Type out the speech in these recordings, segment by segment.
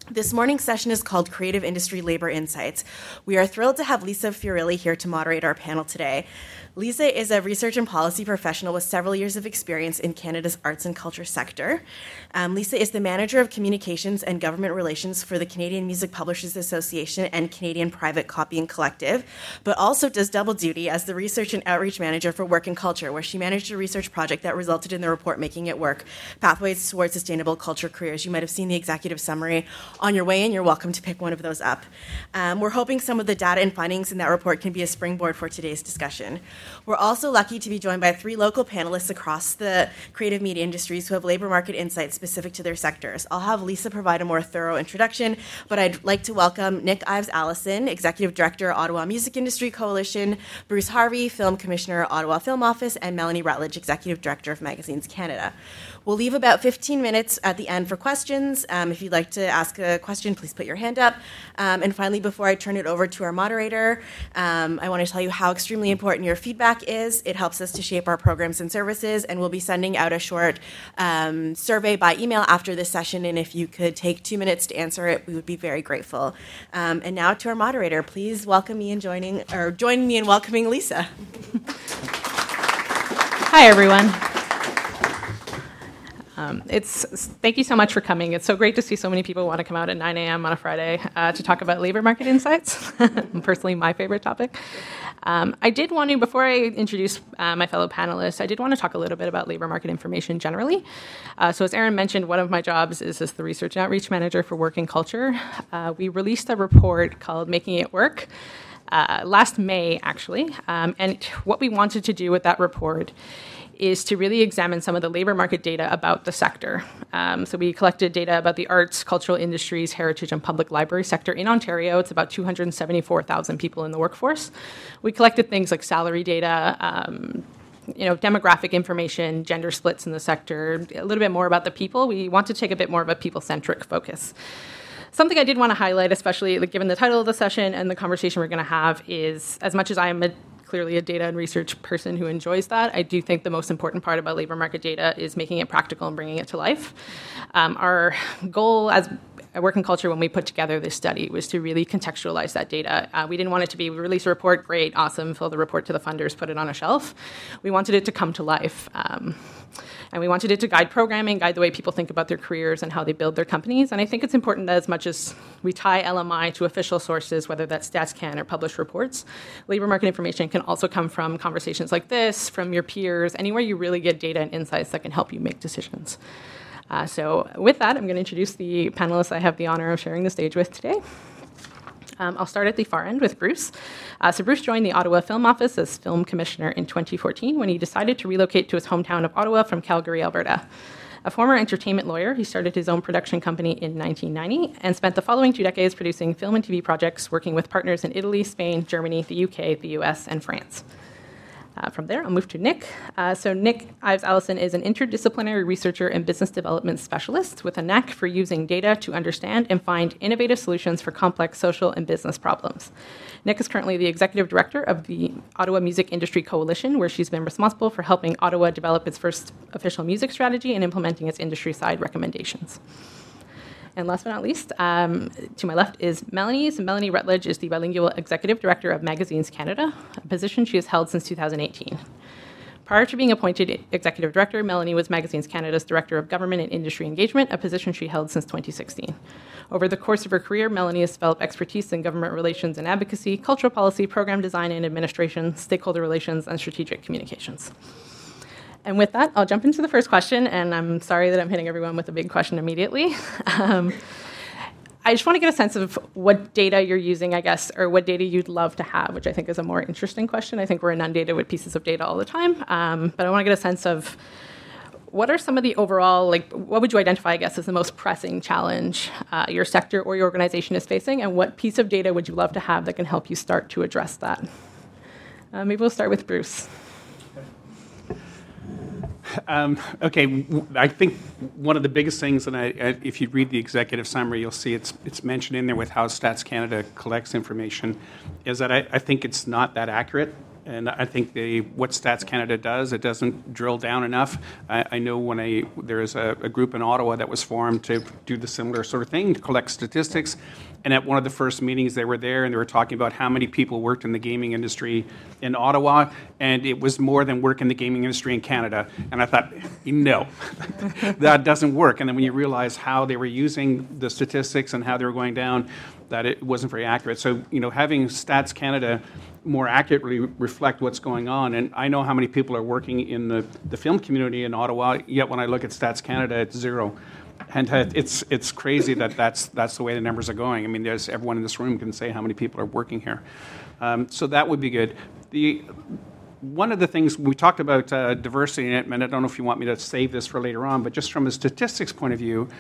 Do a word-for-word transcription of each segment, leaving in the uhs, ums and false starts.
This morning's session is called Creative Industry Labor Insights. We are thrilled to have Lisa Fiorilli here to moderate our panel today. Lisa is a research and policy professional with several years of experience in Canada's arts and culture sector. Um, Lisa is the Manager of Communications and Government Relations for the Canadian Music Publishers Association and Canadian Private Copying Collective, but also does double duty as the Research and Outreach Manager for Work and Culture, where she managed a research project that resulted in the report Making It Work, Pathways Towards Sustainable Culture Careers. You might have seen the executive summary on your way in. You're welcome to pick one of those up. Um, we're hoping some of the data and findings in that report can be a springboard for today's discussion. We're also lucky to be joined by three local panelists across the creative media industries who have labor market insights specific to their sectors. I'll have Lisa provide a more thorough introduction, but I'd like to welcome Nick Ives Allison, Executive Director, Ottawa Music Industry Coalition, Bruce Harvey, Film Commissioner, Ottawa Film Office, and Melanie Rutledge, Executive Director of Magazines Canada. We'll leave about fifteen minutes at the end for questions. Um, if you'd like to ask a question, please put your hand up. Um, and finally, before I turn it over to our moderator, um, I want to tell you how extremely important your feedback is. It helps us to shape our programs and services, and we'll be sending out a short um, survey by email after this session, and if you could take two minutes to answer it, we would be very grateful. Um, and now to our moderator, please welcome me in joining, or join me in welcoming Lisa. Hi, everyone. Um, it's thank you so much for coming. It's so great to see so many people want to come out at nine a.m. on a Friday uh, to talk about labor market insights. Personally, my favorite topic. Um, I did want to, before I introduce uh, my fellow panelists, I did want to talk a little bit about labor market information generally. Uh, so as Aaron mentioned, one of my jobs is as the Research and Outreach Manager for Work and Culture. Uh, we released a report called Making It Work uh, last May, actually. Um, and what we wanted to do with that report is to really examine some of the labor market data about the sector. Um, so we collected data about the arts, cultural industries, heritage, and public library sector in Ontario. It's about two hundred seventy-four thousand people in the workforce. We collected things like salary data, um, you know, demographic information, gender splits in the sector, a little bit more about the people. We want to take a bit more of a people-centric focus. Something I did want to highlight, especially like, given the title of the session and the conversation we're going to have, is as much as I am a clearly a data and research person who enjoys that, I do think the most important part about labor market data is making it practical and bringing it to life. Um, our goal as at Work and Culture when we put together this study was to really contextualize that data. Uh, we didn't want it to be, we release a report, great, awesome, fill the report to the funders, put it on a shelf. We wanted it to come to life. Um, And we wanted it to guide programming, guide the way people think about their careers and how they build their companies. And I think it's important that as much as we tie L M I to official sources, whether that's StatsCan or published reports, labor market information can also come from conversations like this, from your peers, anywhere you really get data and insights that can help you make decisions. Uh, so with that, I'm going to introduce the panelists I have the honor of sharing the stage with today. Um, I'll start at the far end with Bruce. Uh, so Bruce joined the Ottawa Film Office as Film Commissioner in twenty fourteen when he decided to relocate to his hometown of Ottawa from Calgary, Alberta. A former entertainment lawyer, he started his own production company in nineteen ninety and spent the following two decades producing film and T V projects, working with partners in Italy, Spain, Germany, the U K, the U S, and France. Uh, from there, I'll move to Nick. Uh, so Nick Ives Allison is an interdisciplinary researcher and business development specialist with a knack for using data to understand and find innovative solutions for complex social and business problems. Nick is currently the executive director of the Ottawa Music Industry Coalition, where she's been responsible for helping Ottawa develop its first official music strategy and implementing its industry-side recommendations. And last but not least, um, to my left is Melanie. So Melanie Rutledge is the bilingual executive director of Magazines Canada, a position she has held since two thousand eighteen. Prior to being appointed executive director, Melanie was Magazines Canada's director of government and industry engagement, a position she held since twenty sixteen. Over the course of her career, Melanie has developed expertise in government relations and advocacy, cultural policy, program design and administration, stakeholder relations, and strategic communications. And with that, I'll jump into the first question, and I'm sorry that I'm hitting everyone with a big question immediately. Um, I just want to get a sense of what data you're using, I guess, or what data you'd love to have, which I think is a more interesting question. I think we're inundated with pieces of data all the time, um, but I want to get a sense of what are some of the overall, like, what would you identify, I guess, as the most pressing challenge uh, your sector or your organization is facing, and what piece of data would you love to have that can help you start to address that? Uh, maybe we'll start with Bruce. Um, okay, I think one of the biggest things, and I, if you read the executive summary, you'll see it's it's mentioned in there with how Stats Canada collects information, is that I, I think it's not that accurate. And I think they, what Stats Canada does, it doesn't drill down enough. I, I know when I, there is a, a group in Ottawa that was formed to do the similar sort of thing, to collect statistics. And at one of the first meetings, they were there and they were talking about how many people worked in the gaming industry in Ottawa, and it was more than work in the gaming industry in Canada. And I thought, no, that doesn't work. And then when you realize how they were using the statistics and how they were going down, that it wasn't very accurate. So, you know, having Stats Canada more accurately reflect what's going on. And I know how many people are working in the, the film community in Ottawa, yet when I look at Stats Canada, it's zero. And uh, it's it's crazy that that's that's the way the numbers are going. I mean, there's everyone in this room can say how many people are working here. Um, so that would be good. The one of the things we talked about uh, diversity, and I don't know if you want me to save this for later on, but just from a statistics point of view,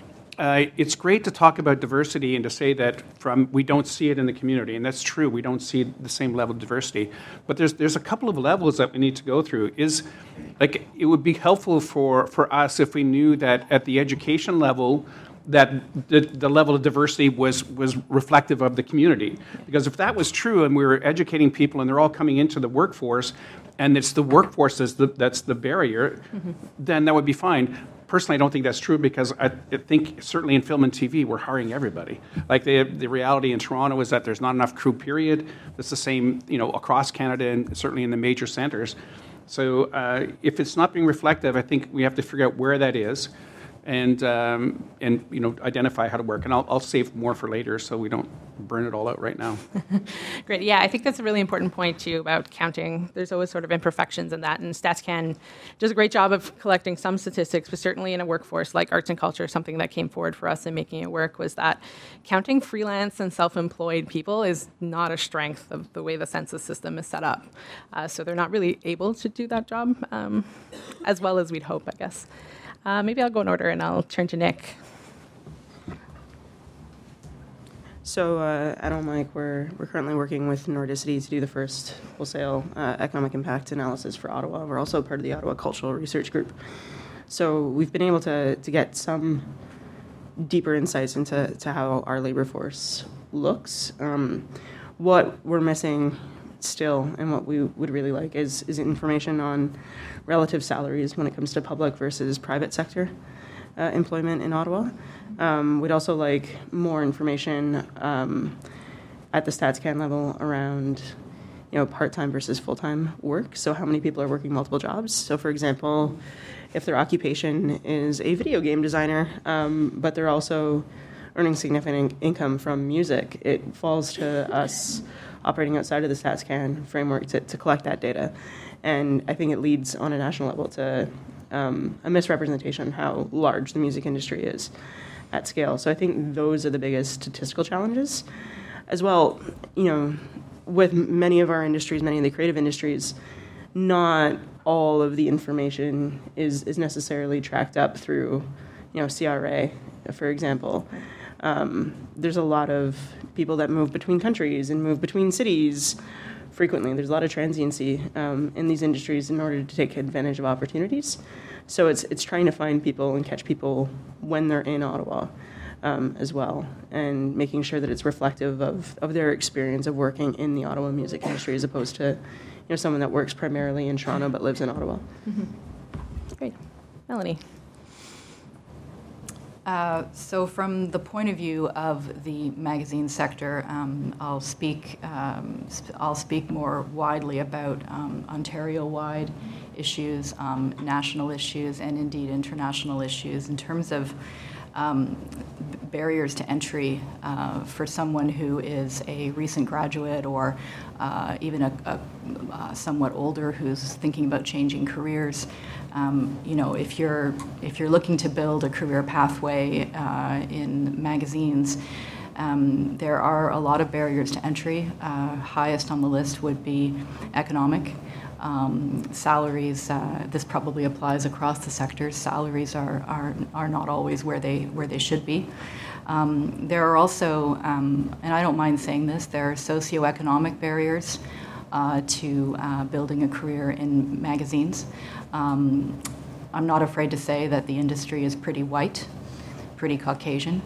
Uh, it's great to talk about diversity and to say that from we don't see it in the community, and that's true. We don't see the same level of diversity, but there's there's a couple of levels that we need to go through. Is like it would be helpful for, for us if we knew that at the education level that the, the level of diversity was was reflective of the community. Because if that was true and we were educating people and they're all coming into the workforce, and it's the workforce that's the, that's the barrier, mm-hmm. then that would be fine. Personally, I don't think that's true because I, I think certainly in film and T V, we're hiring everybody. Like the the reality in Toronto is that there's not enough crew, period. It's the same, you know, across Canada and certainly in the major centers. So uh, if it's not being reflective, I think we have to figure out where that is and, um, and you know, identify how to work. And I'll, I'll save more for later so we don't burn it all out right now. Great. Yeah, I think that's a really important point, too, about counting. There's always sort of imperfections in that, and StatsCan does a great job of collecting some statistics, but certainly in a workforce like arts and culture, something that came forward for us in making it work was that counting freelance and self-employed people is not a strength of the way the census system is set up. Uh, so they're not really able to do that job um, as well as we'd hope, I guess. Uh, maybe I'll go in order, and I'll turn to Nick. So uh, at Omike, we're, we're currently working with Nordicity to do the first wholesale uh, economic impact analysis for Ottawa. We're also part of the Ottawa Cultural Research Group. So we've been able to, to get some deeper insights into to how our labor force looks. Um, what we're missing still, and what we would really like, is, is information on relative salaries when it comes to public versus private sector uh, employment in Ottawa. Um, we'd also like more information um, at the StatsCan level around, you know, part-time versus full-time work. So how many people are working multiple jobs? So, for example, if their occupation is a video game designer, um, but they're also earning significant income from music, it falls to us operating outside of the StatsCan framework to, to collect that data. And I think it leads on a national level to um, a misrepresentation of how large the music industry is at scale. So I think those are the biggest statistical challenges. As well, you know, with many of our industries, many of the creative industries, not all of the information is, is necessarily tracked up through, you know, C R A, for example. Um, there's a lot of people that move between countries and move between cities frequently. There's a lot of transiency um, in these industries in order to take advantage of opportunities. So it's it's trying to find people and catch people when they're in Ottawa um, as well, and making sure that it's reflective of, of their experience of working in the Ottawa music industry as opposed to, you know, someone that works primarily in Toronto but lives in Ottawa. Mm-hmm. Great. Melanie. Uh, so from the point of view of the magazine sector, um, I'll speak um, sp- I'll speak more widely about um, Ontario-wide issues, um, national issues, and indeed international issues in terms of um, barriers to entry uh, for someone who is a recent graduate or uh, even a, a, a somewhat older who's thinking about changing careers. Um, you know, if you're if you're looking to build a career pathway uh, in magazines, um, there are a lot of barriers to entry. Uh, highest on the list would be economic. Um, salaries. Uh, this probably applies across the sectors. Salaries are are are not always where they where they should be. Um, there are also, um, and I don't mind saying this, there are socioeconomic barriers uh, to uh, building a career in magazines. Um, I'm not afraid to say that the industry is pretty white, pretty Caucasian.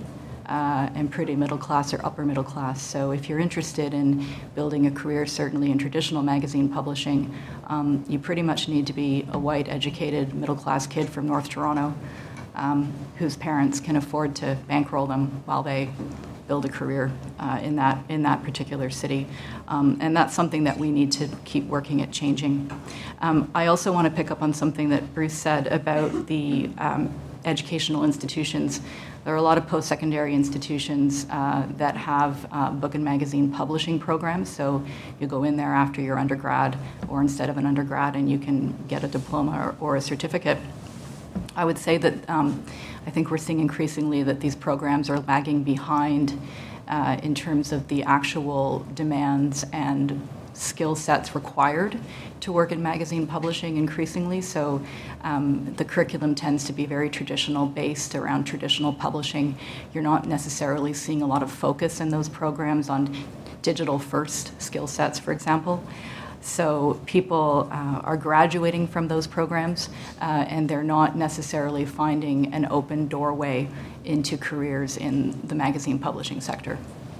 uh, and pretty middle class or upper middle class. So if you're interested in building a career, certainly in traditional magazine publishing, um, you pretty much need to be a white, educated, middle class kid from North Toronto um, whose parents can afford to bankroll them while they build a career uh, in that in that particular city, um, and that's something that we need to keep working at changing. Um, I also want to pick up on something that Bruce said about the um, educational institutions. There are a lot of post-secondary institutions uh, that have uh, book and magazine publishing programs. So you go in there after your undergrad, or instead of an undergrad, and you can get a diploma or, or a certificate. I would say that um, I think we're seeing increasingly that these programs are lagging behind uh, in terms of the actual demands and skill sets required to work in magazine publishing increasingly. So um, the curriculum tends to be very traditional, based around traditional publishing. You're not necessarily seeing a lot of focus in those programs on digital first skill sets, for example. So people uh, are graduating from those programs, uh, and they're not necessarily finding an open doorway into careers in the magazine publishing sector.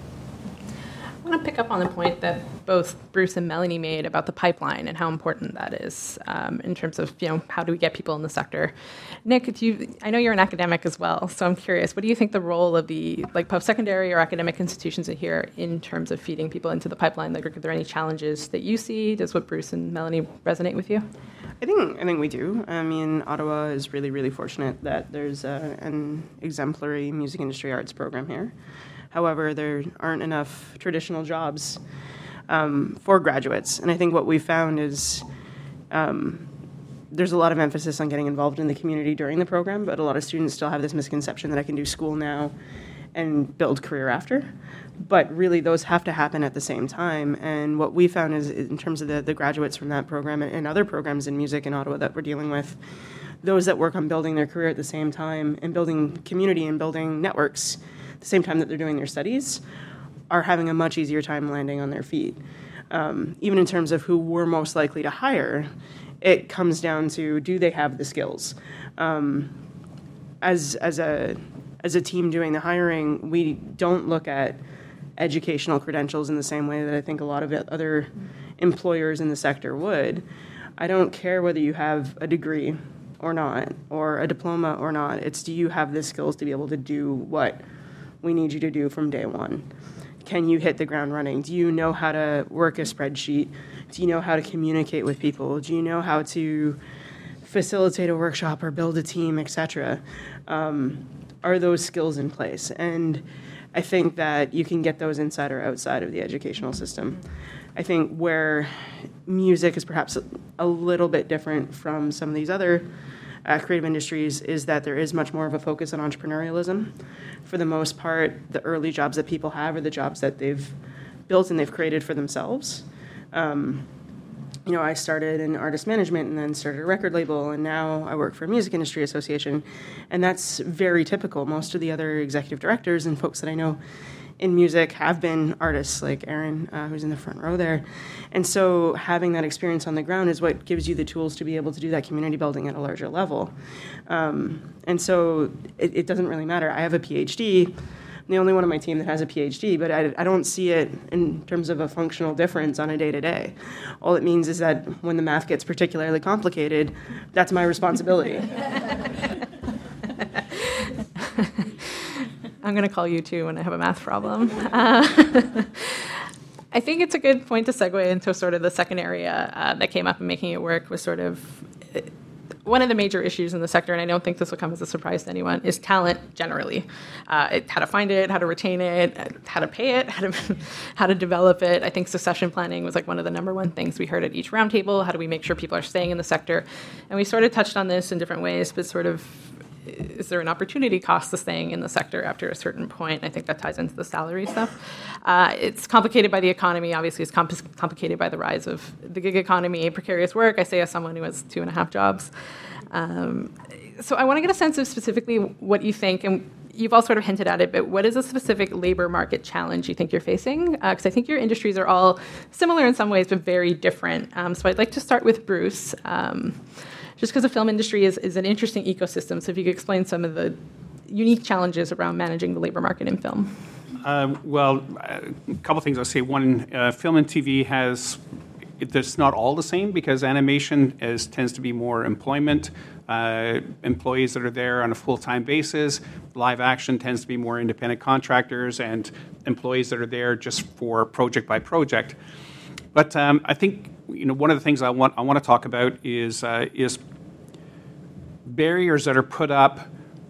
I want to pick up on the point that both Bruce and Melanie made about the pipeline and how important that is um, in terms of, you know, how do we get people in the sector. Nick, do you, I know you're an academic as well, so I'm curious, what do you think the role of the like post-secondary or academic institutions in here in terms of feeding people into the pipeline? Like, are there any challenges that you see? Does what Bruce and Melanie resonate with you? I think I think we do. I mean, Ottawa is really, really fortunate that there's a, an exemplary music industry arts program here. However, there aren't enough traditional jobs um, for graduates. And I think what we found is um, there's a lot of emphasis on getting involved in the community during the program, but a lot of students still have this misconception that I can do school now and build career after. But really, those have to happen at the same time. And what we found is, in terms of the, the graduates from that program and other programs in music in Ottawa that we're dealing with, those that work on building their career at the same time and building community and building networks the same time that they're doing their studies are having a much easier time landing on their feet. Um, even in terms of who we're most likely to hire, it comes down to, do they have the skills? Um, as as a as a team doing the hiring, we don't look at educational credentials in the same way that I think a lot of other employers in the sector would. I don't care whether you have a degree or not, or a diploma or not. It's, do you have the skills to be able to do what we need you to do from day one? Can you hit the ground running? Do you know how to work a spreadsheet? Do you know how to communicate with people? Do you know how to facilitate a workshop or build a team, et cetera? Um, are those skills in place? And I think that you can get those inside or outside of the educational system. I think where music is perhaps a little bit different from some of these other Uh, creative industries is that there is much more of a focus on entrepreneurialism. For the most part, the early jobs that people have are the jobs that they've built and they've created for themselves. Um, you know, I started in artist management and then started a record label, and now I work for a music industry association, and that's very typical. Most of the other executive directors and folks that I know in music have been artists, like Aaron, uh, who's in the front row there. And so having that experience on the ground is what gives you the tools to be able to do that community building at a larger level. Um, and so it, it doesn't really matter. I have a P H D. I'm the only one on my team that has a P H D, but I, I don't see it in terms of a functional difference on a day-to-day. All it means is that when the math gets particularly complicated, that's my responsibility. I'm going to call you too when I have a math problem. Uh, I think it's a good point to segue into sort of the second area uh, that came up in making it work was sort of uh, one of the major issues in the sector, and I don't think this will come as a surprise to anyone, is talent generally. Uh, it, how to find it, how to retain it, how to pay it, how to how to develop it. I think succession planning was like one of the number one things we heard at each roundtable. How do we make sure people are staying in the sector? And we sort of touched on this in different ways, but sort of is there an opportunity cost to staying in the sector after a certain point? I think that ties into the salary stuff. Uh, it's complicated by the economy. Obviously, it's comp- complicated by the rise of the gig economy, precarious work. I say as someone who has two and a half jobs. Um, so I want to get a sense of specifically what you think, and you've all sort of hinted at it, but what is a specific labor market challenge you think you're facing? Because uh, I think your industries are all similar in some ways, but very different. Um, so I'd like to start with Bruce. Um, Just because the film industry is, is an interesting ecosystem, so if you could explain some of the unique challenges around managing the labor market in film? Uh, well, a couple things I'll say. One, uh, film and T V has, it's not all the same because animation is, tends to be more employment, uh, employees that are there on a full-time basis. Live action tends to be more independent contractors and employees that are there just for project by project. But um, I think, you know, one of the things I want I want to talk about is uh, is barriers that are put up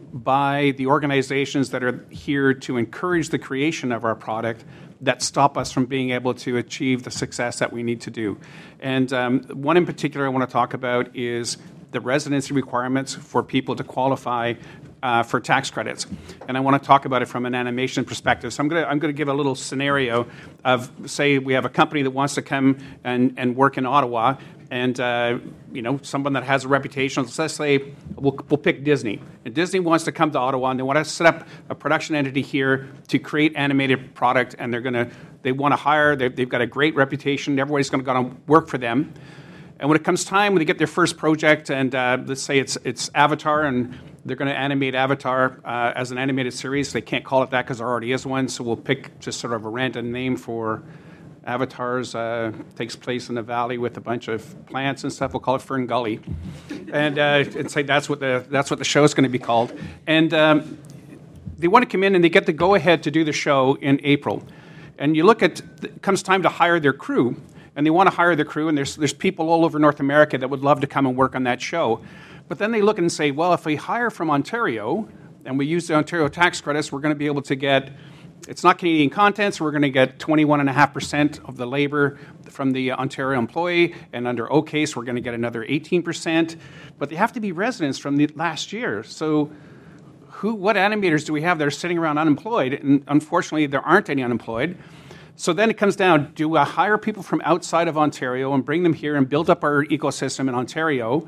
by the organizations that are here to encourage the creation of our product that stop us from being able to achieve the success that we need to do. And um, one in particular I want to talk about is the residency requirements for people to qualify uh, for tax credits. And I want to talk about it from an animation perspective. So I'm going to I'm going to give a little scenario of, say, we have a company that wants to come and, and work in Ottawa, and uh, you know, someone that has a reputation. Let's say we'll, we'll pick Disney. And Disney wants to come to Ottawa, and they want to set up a production entity here to create animated product. And they're going to they want to hire. They've got a great reputation. Everybody's going to go to work for them. And when it comes time, when they get their first project, and uh, let's say it's it's Avatar, and they're going to animate Avatar uh, as an animated series. They can't call it that because there already is one. So we'll pick just sort of a random name for Avatars. Uh, takes place in the valley with a bunch of plants and stuff. We'll call it Fern Gully, and, uh, and say that's what the that's what the show is going to be called. And um, they want to come in and they get the go ahead to do the show in April. And you look at it comes time to hire their crew. And they want to hire the crew, and there's there's people all over North America that would love to come and work on that show. But then they look and say, well, if we hire from Ontario and we use the Ontario tax credits, we're going to be able to get, it's not Canadian content, so we're going to get twenty-one point five percent of the labor from the Ontario employee, and under O C A S E, we're going to get another eighteen percent. But they have to be residents from the last year. So who, what animators do we have that are sitting around unemployed? And unfortunately, there aren't any unemployed. So then it comes down, do I hire people from outside of Ontario and bring them here and build up our ecosystem in Ontario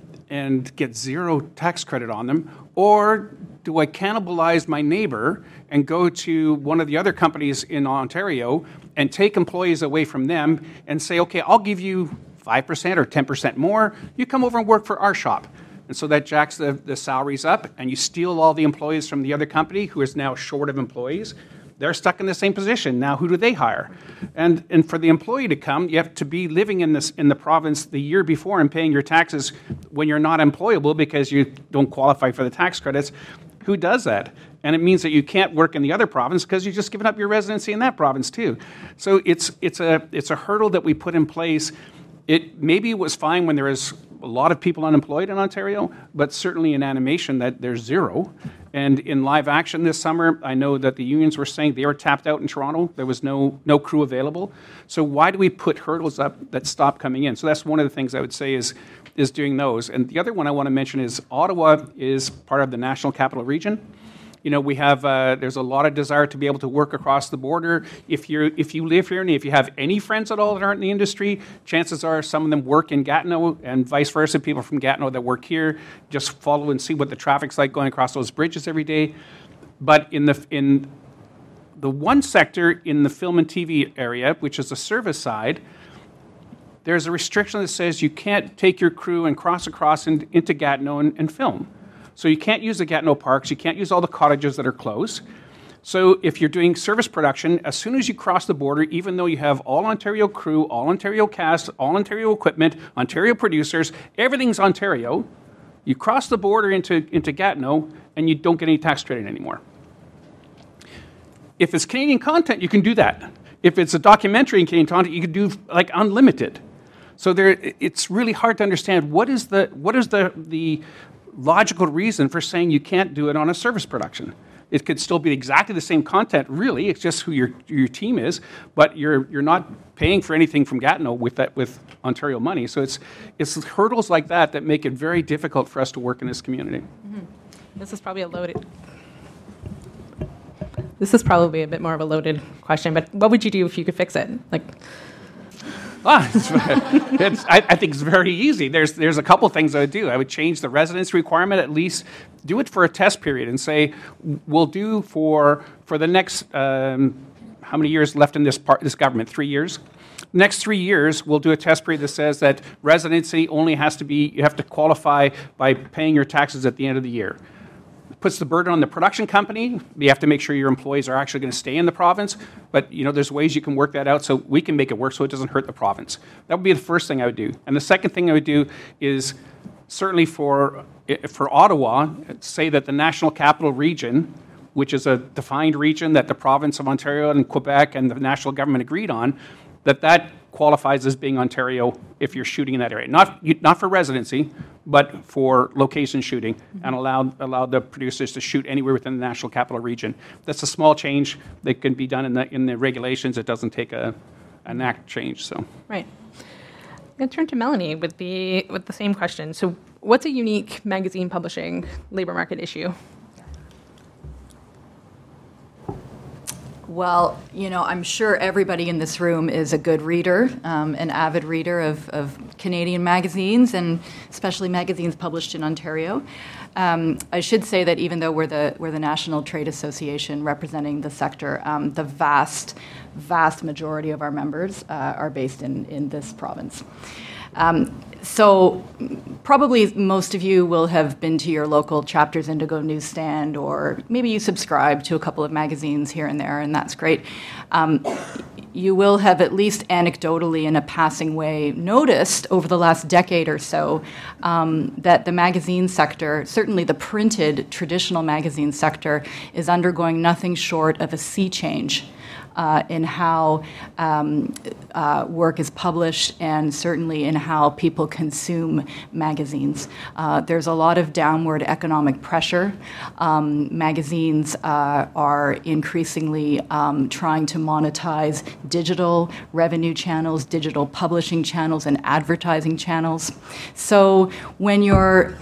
and get zero tax credit on them? Or do I cannibalize my neighbor and go to one of the other companies in Ontario and take employees away from them and say, okay, I'll give you five percent or ten percent more. You come over and work for our shop. And so that jacks the, the salaries up, and you steal all the employees from the other company who is now short of employees. They're stuck in the same position. Now, who do they hire? And and for the employee to come, you have to be living in this in the province the year before and paying your taxes when you're not employable because you don't qualify for the tax credits. Who does that? And it means that you can't work in the other province because you've just given up your residency in that province too. So it's it's a it's a hurdle that we put in place. It maybe it was fine when there was a lot of people unemployed in Ontario, but certainly in animation that there's zero. And in live action this summer, I know that the unions were saying they were tapped out in Toronto. There was no no crew available. So why do we put hurdles up that stop coming in? So that's one of the things I would say is is doing those. And the other one I want to mention is Ottawa is part of the National Capital Region. You know, we have uh, there's a lot of desire to be able to work across the border. If you if you live here and if you have any friends at all that aren't in the industry, chances are some of them work in Gatineau, and vice versa. People from Gatineau that work here just follow and see what the traffic's like going across those bridges every day. But in the in the one sector in the film and T V area, which is the service side, there's a restriction that says you can't take your crew and cross across in, into Gatineau and, and film. So you can't use the Gatineau parks, you can't use all the cottages that are close. So if you're doing service production, as soon as you cross the border, even though you have all Ontario crew, all Ontario cast, all Ontario equipment, Ontario producers, everything's Ontario, you cross the border into, into Gatineau and you don't get any tax credit anymore. If it's Canadian content, you can do that. If it's a documentary in Canadian content, you can do like unlimited. So there, it's really hard to understand what is the what is the the logical reason for saying you can't do it on a service production. It could still be exactly the same content, really. It's just who your your team is, but you're you're not paying for anything from Gatineau with that with Ontario money. So it's it's hurdles like that that make it very difficult for us to work in this community. Mm-hmm. This is probably a loaded. This is probably a bit more of a loaded question, but what would you do if you could fix it? Like. Ah, it's, it's, I, I think it's very easy. There's there's a couple things I would do. I would change the residence requirement, at least do it for a test period and say, we'll do for for the next, um, how many years left in this part, this government? Three years? Next three years, we'll do a test period that says that residency only has to be, you have to qualify by paying your taxes at the end of the year. puts the burden on the production company. You have to make sure your employees are actually going to stay in the province. But you know, there's ways you can work that out so we can make it work so it doesn't hurt the province. That would be the first thing I would do. And the second thing I would do is certainly for for Ottawa, say that the National Capital Region, which is a defined region that the province of Ontario and Quebec and the national government agreed on, that that qualifies as being Ontario if you're shooting in that area. Not not for residency, but for location shooting, mm-hmm. and allow allow the producers to shoot anywhere within the National Capital Region. That's a small change that can be done in the in the regulations. It doesn't take a an act change. So right. I'm going to turn to Melanie with the with the same question. So, what's a unique magazine publishing labor market issue? Well, you know, I'm sure everybody in this room is a good reader, um, an avid reader of, of Canadian magazines, and especially magazines published in Ontario. Um, I should say that even though we're the we're the National Trade Association representing the sector, um, the vast, vast majority of our members uh, are based in, in this province. Um, so probably most of you will have been to your local Chapters Indigo newsstand, or maybe you subscribe to a couple of magazines here and there, and that's great. Um, you will have at least anecdotally in a passing way noticed over the last decade or so um, that the magazine sector, certainly the printed traditional magazine sector, is undergoing nothing short of a sea change. Uh, in how um, uh, work is published, and certainly in how people consume magazines. Uh, there's a lot of downward economic pressure. Um, magazines uh, are increasingly um, trying to monetize digital revenue channels, digital publishing channels, and advertising channels. So when you're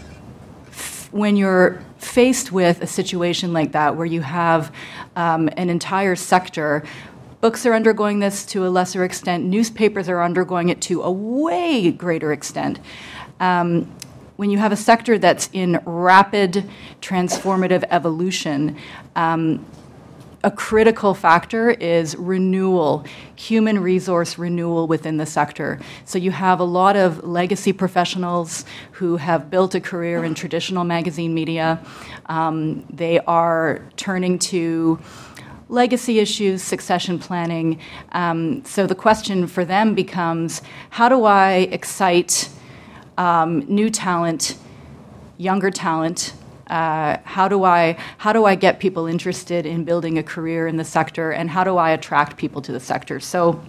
when you're faced with a situation like that, where you have um, an entire sector, books are undergoing this to a lesser extent, newspapers are undergoing it to a way greater extent. Um, when you have a sector that's in rapid transformative evolution, um, a critical factor is renewal, human resource renewal within the sector. So you have a lot of legacy professionals who have built a career in traditional magazine media. Um, they are turning to legacy issues, succession planning. Um, so the question for them becomes, how do I excite um, new talent, younger talent? Uh, how do I how do I get people interested in building a career in the sector, and how do I attract people to the sector? So,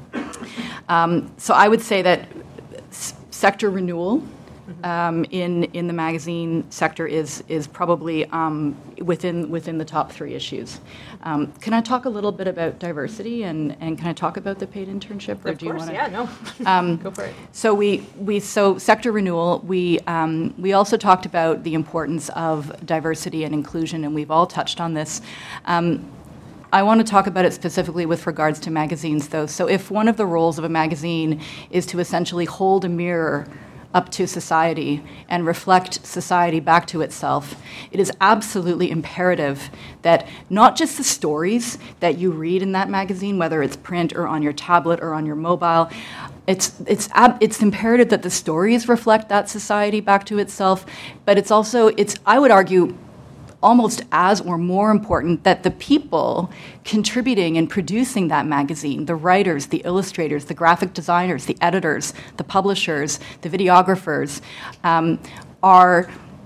um, so I would say that s- sector renewal um, in in the magazine sector is is probably um, within within the top three issues. Um, can I talk a little bit about diversity, and, and can I talk about the paid internship, or of do you course, want to? yeah, no, um, go for it. So we we so sector renewal. We um, we also talked about the importance of diversity and inclusion, and we've all touched on this. Um, I want to talk about it specifically with regards to magazines, though. So if one of the roles of a magazine is to essentially hold a mirror up to society and reflect society back to itself, it is absolutely imperative that not just the stories that you read in that magazine, whether it's print or on your tablet or on your mobile, it's it's ab- it's imperative that the stories reflect that society back to itself, but it's also, it's I would argue, almost as or more important that the people contributing and producing that magazine, the writers, the illustrators, the graphic designers, the editors, the publishers, the videographers, um, are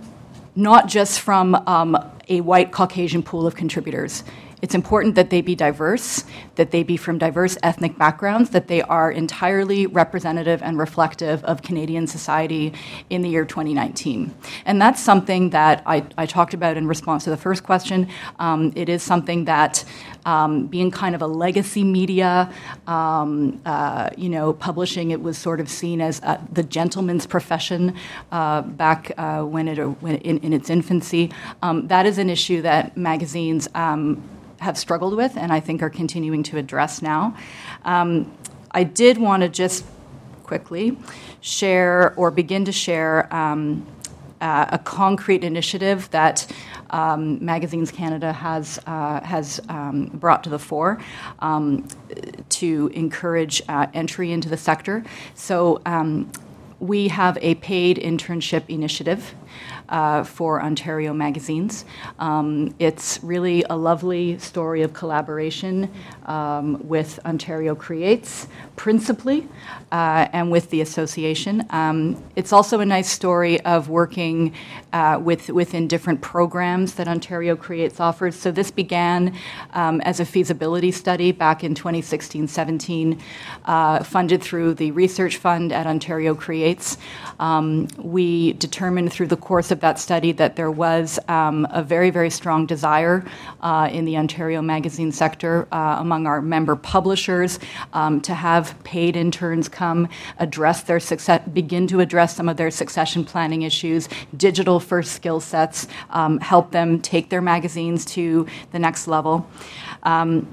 not just from um, a white Caucasian pool of contributors. It's important that they be diverse, that they be from diverse ethnic backgrounds, that they are entirely representative and reflective of Canadian society in the year twenty nineteen. And that's something that I, I talked about in response to the first question. Um, it is something that, um, being kind of a legacy media, um, uh, you know, publishing, it was sort of seen as uh, the gentleman's profession uh, back uh, when it when in, in its infancy. Um, that is an issue that magazines um, have struggled with, and I think are continuing to address now. Um, I did want to just quickly share or begin to share um, uh, a concrete initiative that um, Magazines Canada has uh, has um, brought to the fore um, to encourage uh, entry into the sector. So um, we have a paid internship initiative uh, for Ontario magazines. Um, it's really a lovely story of collaboration um, with Ontario Creates, principally, uh, and with the association. Um, it's also a nice story of working uh, with within different programs that Ontario Creates offers. So this began um, as a feasibility study back in twenty sixteen seventeen, uh, funded through the Research Fund at Ontario Creates. Um, we determined through the course of that study that there was um, a very, very strong desire uh, in the Ontario magazine sector uh, among our member publishers um, to have paid interns come address their success, begin to address some of their succession planning issues, digital first skill sets, um, help them take their magazines to the next level. Um,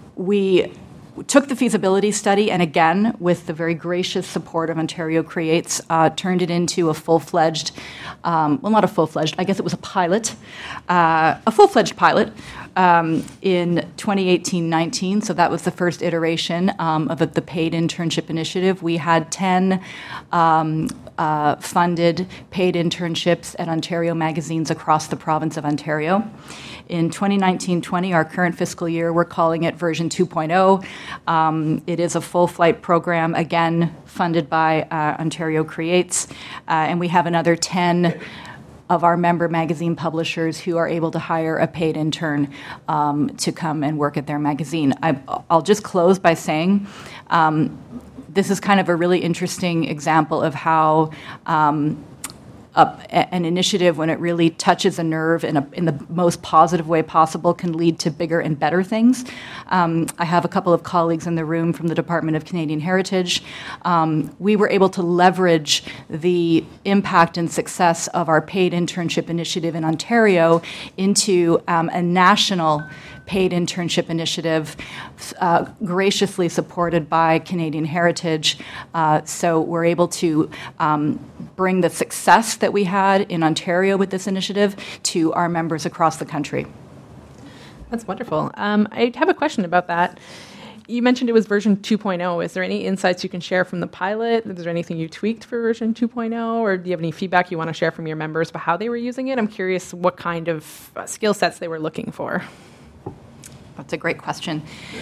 we took the feasibility study and, again, with the very gracious support of Ontario Creates, uh, turned it into a full-fledged, um, well, not a full-fledged, I guess it was a pilot, uh, a full-fledged pilot um, in twenty eighteen nineteen. So that was the first iteration um, of the paid internship initiative. We had ten um, uh, funded paid internships at Ontario magazines across the province of Ontario. In twenty nineteen twenty, our current fiscal year, we're calling it version two point oh. Um, it is a full-flight program, again, funded by uh, Ontario Creates, uh, and we have another ten of our member magazine publishers who are able to hire a paid intern um, to come and work at their magazine. I, I'll just close by saying um, this is kind of a really interesting example of how um, Uh, an initiative, when it really touches a nerve in, a, in the most positive way possible, can lead to bigger and better things. Um, I have a couple of colleagues in the room from the Department of Canadian Heritage. Um, we were able to leverage the impact and success of our paid internship initiative in Ontario into um, a national paid internship initiative, uh, graciously supported by Canadian Heritage. Uh, so we're able to um, bring the success that we had in Ontario with this initiative to our members across the country. That's wonderful. Um, I have a question about that. You mentioned it was version two point oh. Is there any insights you can share from the pilot? Is there anything you tweaked for version two point oh? Or do you have any feedback you want to share from your members about how they were using it? I'm curious what kind of uh, skill sets they were looking for. That's a great question.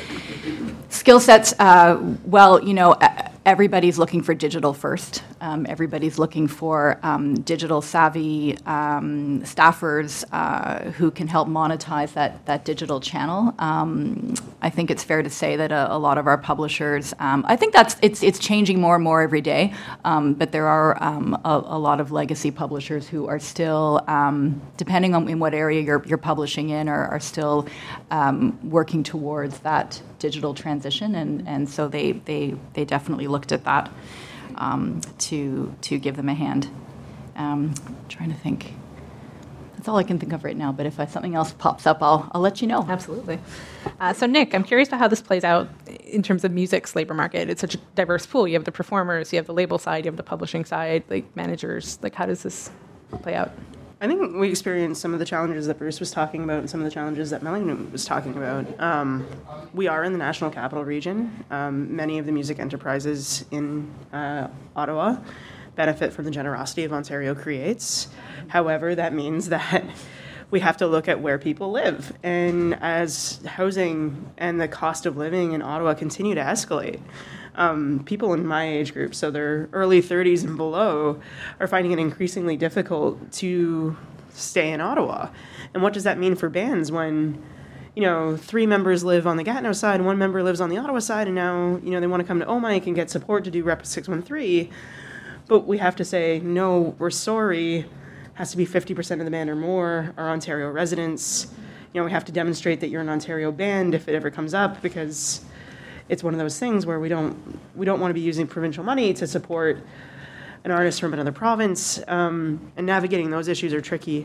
Skill sets, uh, well, you know, everybody's looking for digital first. Um, everybody's looking for um, digital savvy um, staffers uh, who can help monetize that, that digital channel. Um, I think it's fair to say that a, a lot of our publishers, um, I think that's it's it's changing more and more every day, um, but there are um, a, a lot of legacy publishers who are still, um, depending on in what area you're, you're publishing in, are, are still um, working towards that digital transition, and, and so they, they, they definitely looked at that um, to to give them a hand. Um, I'm trying to think. That's all I can think of right now, but if I, something else pops up, I'll, I'll let you know. Absolutely. Uh, so, Nick, I'm curious about how this plays out in terms of music's labor market. It's such a diverse pool. You have the performers, you have the label side, you have the publishing side, like managers. Like, how does this play out? I think we experienced some of the challenges that Bruce was talking about and some of the challenges that Melanie was talking about. Um, we are in the National Capital Region. Um, many of the music enterprises in uh, Ottawa benefit from the generosity of Ontario Creates. However, that means that we have to look at where people live. And as housing and the cost of living in Ottawa continue to escalate, Um, people in my age group, so they're early thirties and below, are finding it increasingly difficult to stay in Ottawa. And what does that mean for bands when, you know, three members live on the Gatineau side, one member lives on the Ottawa side, and now, you know, they want to come to OMIC and get support to do Rep six one three, but we have to say, no, we're sorry, has to be fifty percent of the band or more are Ontario residents. You know, we have to demonstrate that you're an Ontario band if it ever comes up, because it's one of those things where we don't we don't want to be using provincial money to support an artist from another province, um, and navigating those issues are tricky.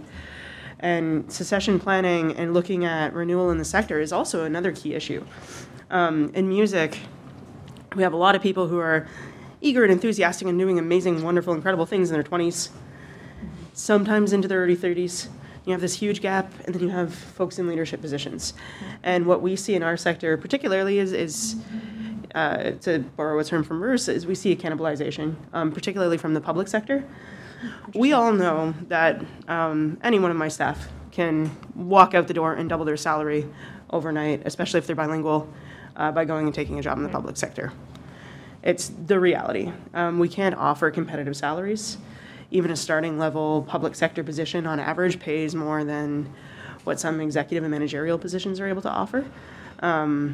And succession planning and looking at renewal in the sector is also another key issue. Um, in music, we have a lot of people who are eager and enthusiastic and doing amazing, wonderful, incredible things in their twenties, sometimes into their early thirties. You have this huge gap, and then you have folks in leadership positions. And what we see in our sector particularly is, is uh, to borrow a term from Bruce, is we see a cannibalization, um, particularly from the public sector. We all know that um, any one of my staff can walk out the door and double their salary overnight, especially if they're bilingual, uh, by going and taking a job in the public sector. It's the reality. Um, we can't offer competitive salaries. Even a starting level public sector position on average pays more than what some executive and managerial positions are able to offer. Um,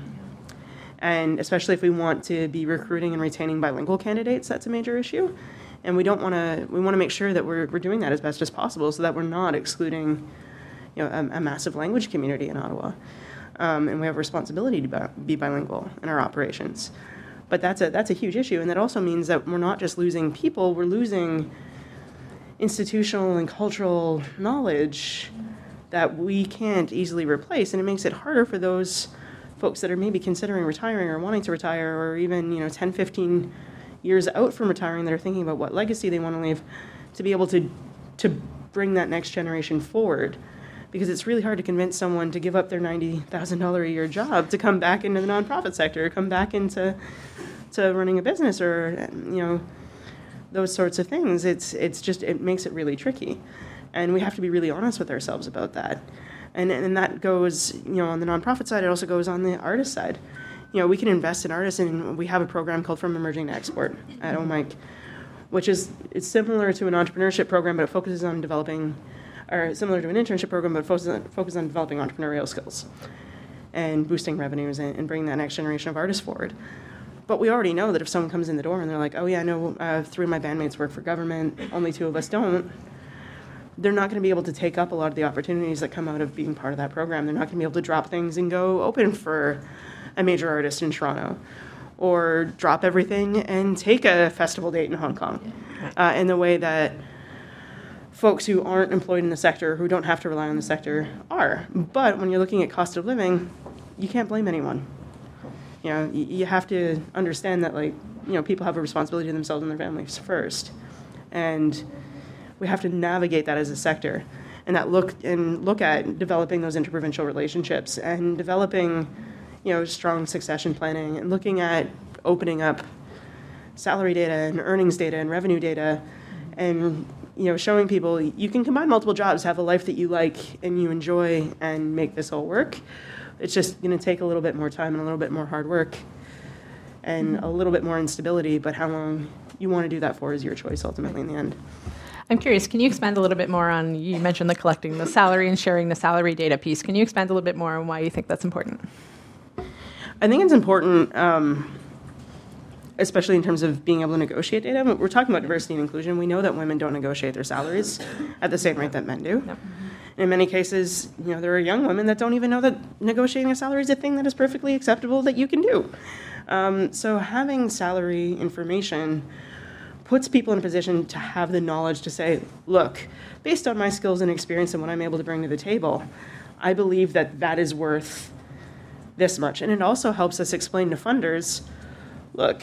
and especially if we want to be recruiting and retaining bilingual candidates, that's a major issue. And we don't want to, we want to make sure that we're, we're doing that as best as possible so that we're not excluding, you know, a, a massive language community in Ottawa. Um, and we have a responsibility to bi- be bilingual in our operations. But that's a, that's a huge issue. And that also means that we're not just losing people, we're losing institutional and cultural knowledge that we can't easily replace. And it makes it harder for those folks that are maybe considering retiring or wanting to retire, or even, you know, ten, fifteen years out from retiring that are thinking about what legacy they want to leave, to be able to to bring that next generation forward. Because it's really hard to convince someone to give up their ninety thousand dollars a year job to come back into the nonprofit sector, or come back into to running a business, or, you know, those sorts of things. It's it's just, it makes it really tricky. And we have to be really honest with ourselves about that. And and that goes, you know, on the nonprofit side, it also goes on the artist side. You know, we can invest in artists, and we have a program called From Emerging to Export at O M I C, which is, it's similar to an entrepreneurship program, but it focuses on developing, or similar to an internship program, but it focuses on, focuses on developing entrepreneurial skills and boosting revenues and, and bringing that next generation of artists forward. But we already know that if someone comes in the door and they're like, oh yeah, I know uh, three of my bandmates work for government, only two of us don't, they're not going to be able to take up a lot of the opportunities that come out of being part of that program. They're not going to be able to drop things and go open for a major artist in Toronto, or drop everything and take a festival date in Hong Kong, uh, in the way that folks who aren't employed in the sector, who don't have to rely on the sector, are. But when you're looking at cost of living, you can't blame anyone. You know, you, you have to understand that, like, you know, people have a responsibility to themselves and their families first. And we have to navigate that as a sector, and that look and look at developing those interprovincial relationships and developing, you know, strong succession planning, and looking at opening up salary data and earnings data and revenue data, and, you know, showing people you can combine multiple jobs, have a life that you like and you enjoy, and make this all work. It's just going to take a little bit more time and a little bit more hard work and a little bit more instability, but how long you want to do that for is your choice ultimately in the end. I'm curious, can you expand a little bit more on, you mentioned the collecting the salary and sharing the salary data piece. Can you expand a little bit more on why you think that's important? I think it's important, um, especially in terms of being able to negotiate data. We're talking about diversity and inclusion. We know that women don't negotiate their salaries at the same rate that men do. Yep. In many cases, you know, there are young women that don't even know that negotiating a salary is a thing that is perfectly acceptable that you can do. Um, so having salary information puts people in a position to have the knowledge to say, look, based on my skills and experience and what I'm able to bring to the table, I believe that that is worth this much. And it also helps us explain to funders, look,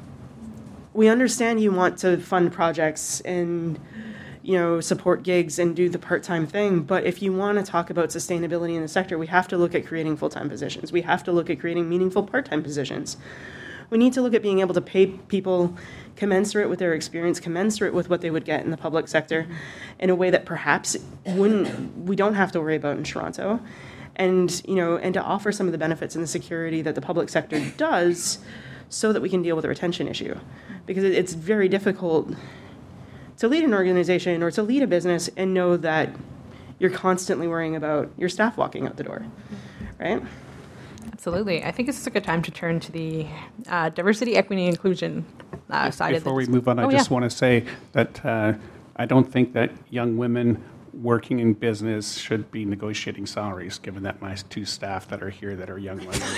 we understand you want to fund projects and, you know, support gigs and do the part-time thing, but if you want to talk about sustainability in the sector, we have to look at creating full-time positions. We have to look at creating meaningful part-time positions. We need to look at being able to pay people commensurate with their experience, commensurate with what they would get in the public sector, in a way that perhaps wouldn't, we don't have to worry about in Toronto. And, you know, and to offer some of the benefits and the security that the public sector does, so that we can deal with the retention issue. Because it's very difficult to lead an organization or to lead a business and know that you're constantly worrying about your staff walking out the door, right? Absolutely. I think this is a good time to turn to the uh, diversity, equity, and inclusion uh, side of it. Before we move on, I oh, just yeah. want to say that uh, I don't think that young women working in business should be negotiating salaries, given that my two staff that are here that are young women.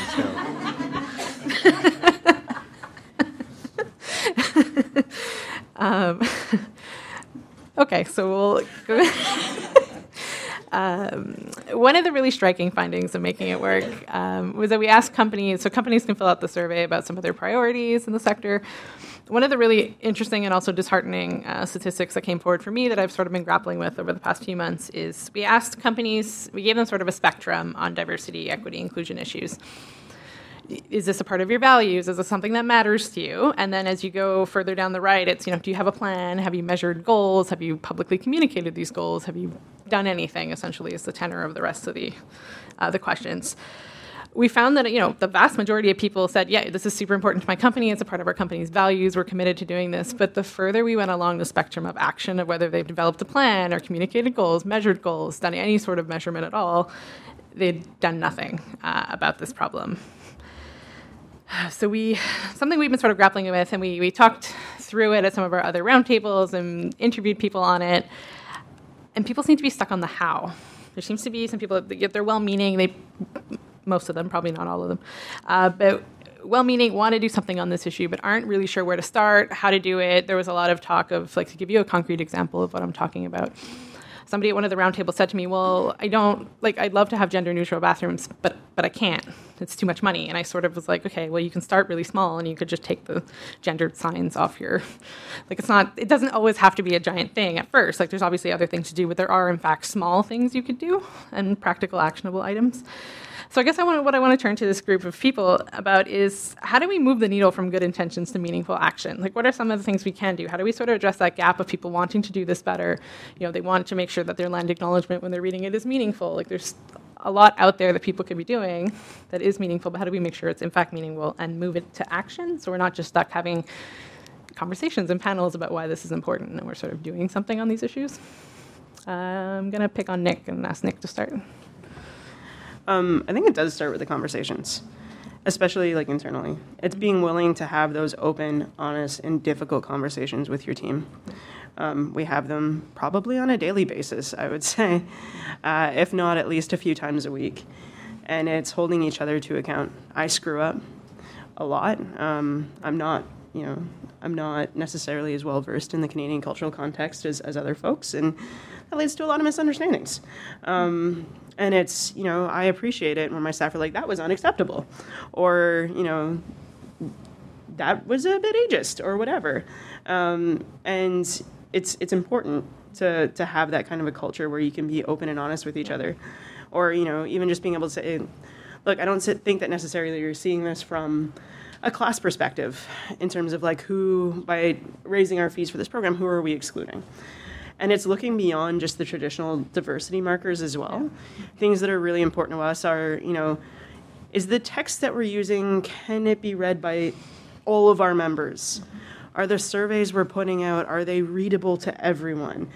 So. um, okay, so we'll go. Um, one of the really striking findings of Making It Work um, was that we asked companies, so companies can fill out the survey about some of their priorities in the sector. One of the really interesting and also disheartening uh, statistics that came forward for me that I've sort of been grappling with over the past few months is we asked companies, we gave them sort of a spectrum on diversity, equity, inclusion issues. is this a part of your values? Is this something that matters to you? And then as you go further down the right, it's, you know, do you have a plan? Have you measured goals? Have you publicly communicated these goals? Have you done anything, essentially, is the tenor of the rest of the uh, the questions. We found that, you know, the vast majority of people said, yeah, this is super important to my company. It's a part of our company's values. We're committed to doing this. But the further we went along the spectrum of action of whether they've developed a plan or communicated goals, measured goals, done any sort of measurement at all, they'd done nothing uh, about this problem. So we, something we've been sort of grappling with, and we, we talked through it at some of our other roundtables and interviewed people on it, and people seem to be stuck on the how. There seems to be some people, they're well-meaning, they, most of them, probably not all of them, uh, but well-meaning, want to do something on this issue, but aren't really sure where to start, how to do it. There was a lot of talk of, like, to give you a concrete example of what I'm talking about. Somebody at one of the roundtables said to me, well, I don't, like, I'd love to have gender-neutral bathrooms, but but I can't. It's too much money. And I sort of was like, okay, well, you can start really small, and you could just take the gendered signs off your, like, it's not, it doesn't always have to be a giant thing at first. Like, there's obviously other things to do, but there are, in fact, small things you could do and practical, actionable items. So I guess I want to, what I want to turn to this group of people about is, how do we move the needle from good intentions to meaningful action? Like, what are some of the things we can do? How do we sort of address that gap of people wanting to do this better? You know, they want to make sure that their land acknowledgement when they're reading it is meaningful. Like, there's a lot out there that people could be doing that is meaningful, but how do we make sure it's in fact meaningful and move it to action so we're not just stuck having conversations and panels about why this is important and we're sort of doing something on these issues? Uh, I'm going to pick on Nick and ask Nick to start. Um, I think it does start with the conversations, especially like internally. It's being willing to have those open, honest, and difficult conversations with your team. Um, we have them probably on a daily basis, I would say, uh, if not at least a few times a week. And it's holding each other to account. I screw up a lot. Um, I'm not, you know, I'm not necessarily as well versed in the Canadian cultural context as, as other folks, and that leads to a lot of misunderstandings. Um, and it's, you know, I appreciate it when my staff are like, that was unacceptable, or, you know, that was a bit ageist, or whatever. Um, and it's it's important to to have that kind of a culture where you can be open and honest with each other, or, you know, even just being able to say, look, I don't think that necessarily you're seeing this from a class perspective in terms of like who, by raising our fees for this program, who are we excluding? And it's looking beyond just the traditional diversity markers as well. Yeah. Things that are really important to us are, you know, is the text that we're using, can it be read by all of our members? Mm-hmm. Are the surveys we're putting out, are they readable to everyone?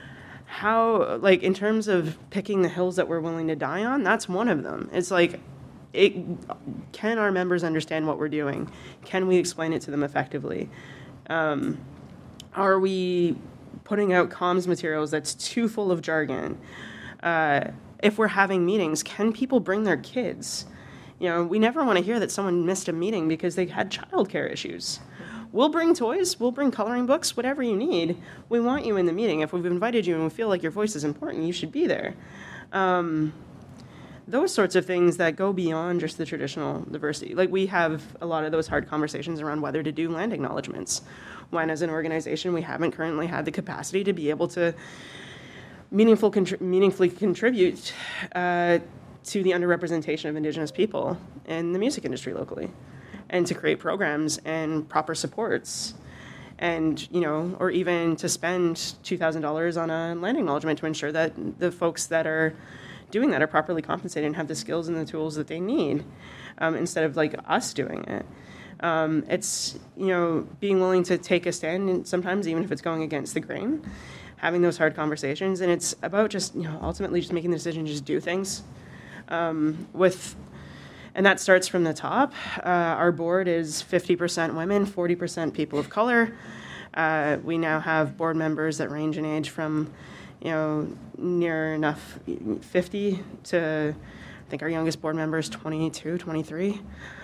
How, like, in terms of picking the hills that we're willing to die on, that's one of them. It's like, it, can our members understand what we're doing? Can we explain it to them effectively? Um, are we putting out comms materials that's too full of jargon? Uh, if we're having meetings, can people bring their kids? You know, we never want to hear that someone missed a meeting because they had childcare issues. We'll bring toys, we'll bring coloring books, whatever you need. We want you in the meeting. If we've invited you and we feel like your voice is important, you should be there. Um, those sorts of things that go beyond just the traditional diversity. Like, we have a lot of those hard conversations around whether to do land acknowledgements, when as an organization we haven't currently had the capacity to be able to meaningful contri- meaningfully contribute uh, to the underrepresentation of Indigenous people in the music industry locally, and to create programs and proper supports, and, you know, or even to spend two thousand dollars on a land acknowledgement to ensure that the folks that are doing that are properly compensated and have the skills and the tools that they need, um, instead of like us doing it. Um, it's, you know, being willing to take a stand, and sometimes even if it's going against the grain, having those hard conversations. And it's about just, you know, ultimately just making the decision to just do things um, with, and that starts from the top. Uh, our board is fifty percent women, forty percent people of color. Uh, we now have board members that range in age from, you know, near enough fifty to, I think our youngest board member is twenty-two, twenty-three.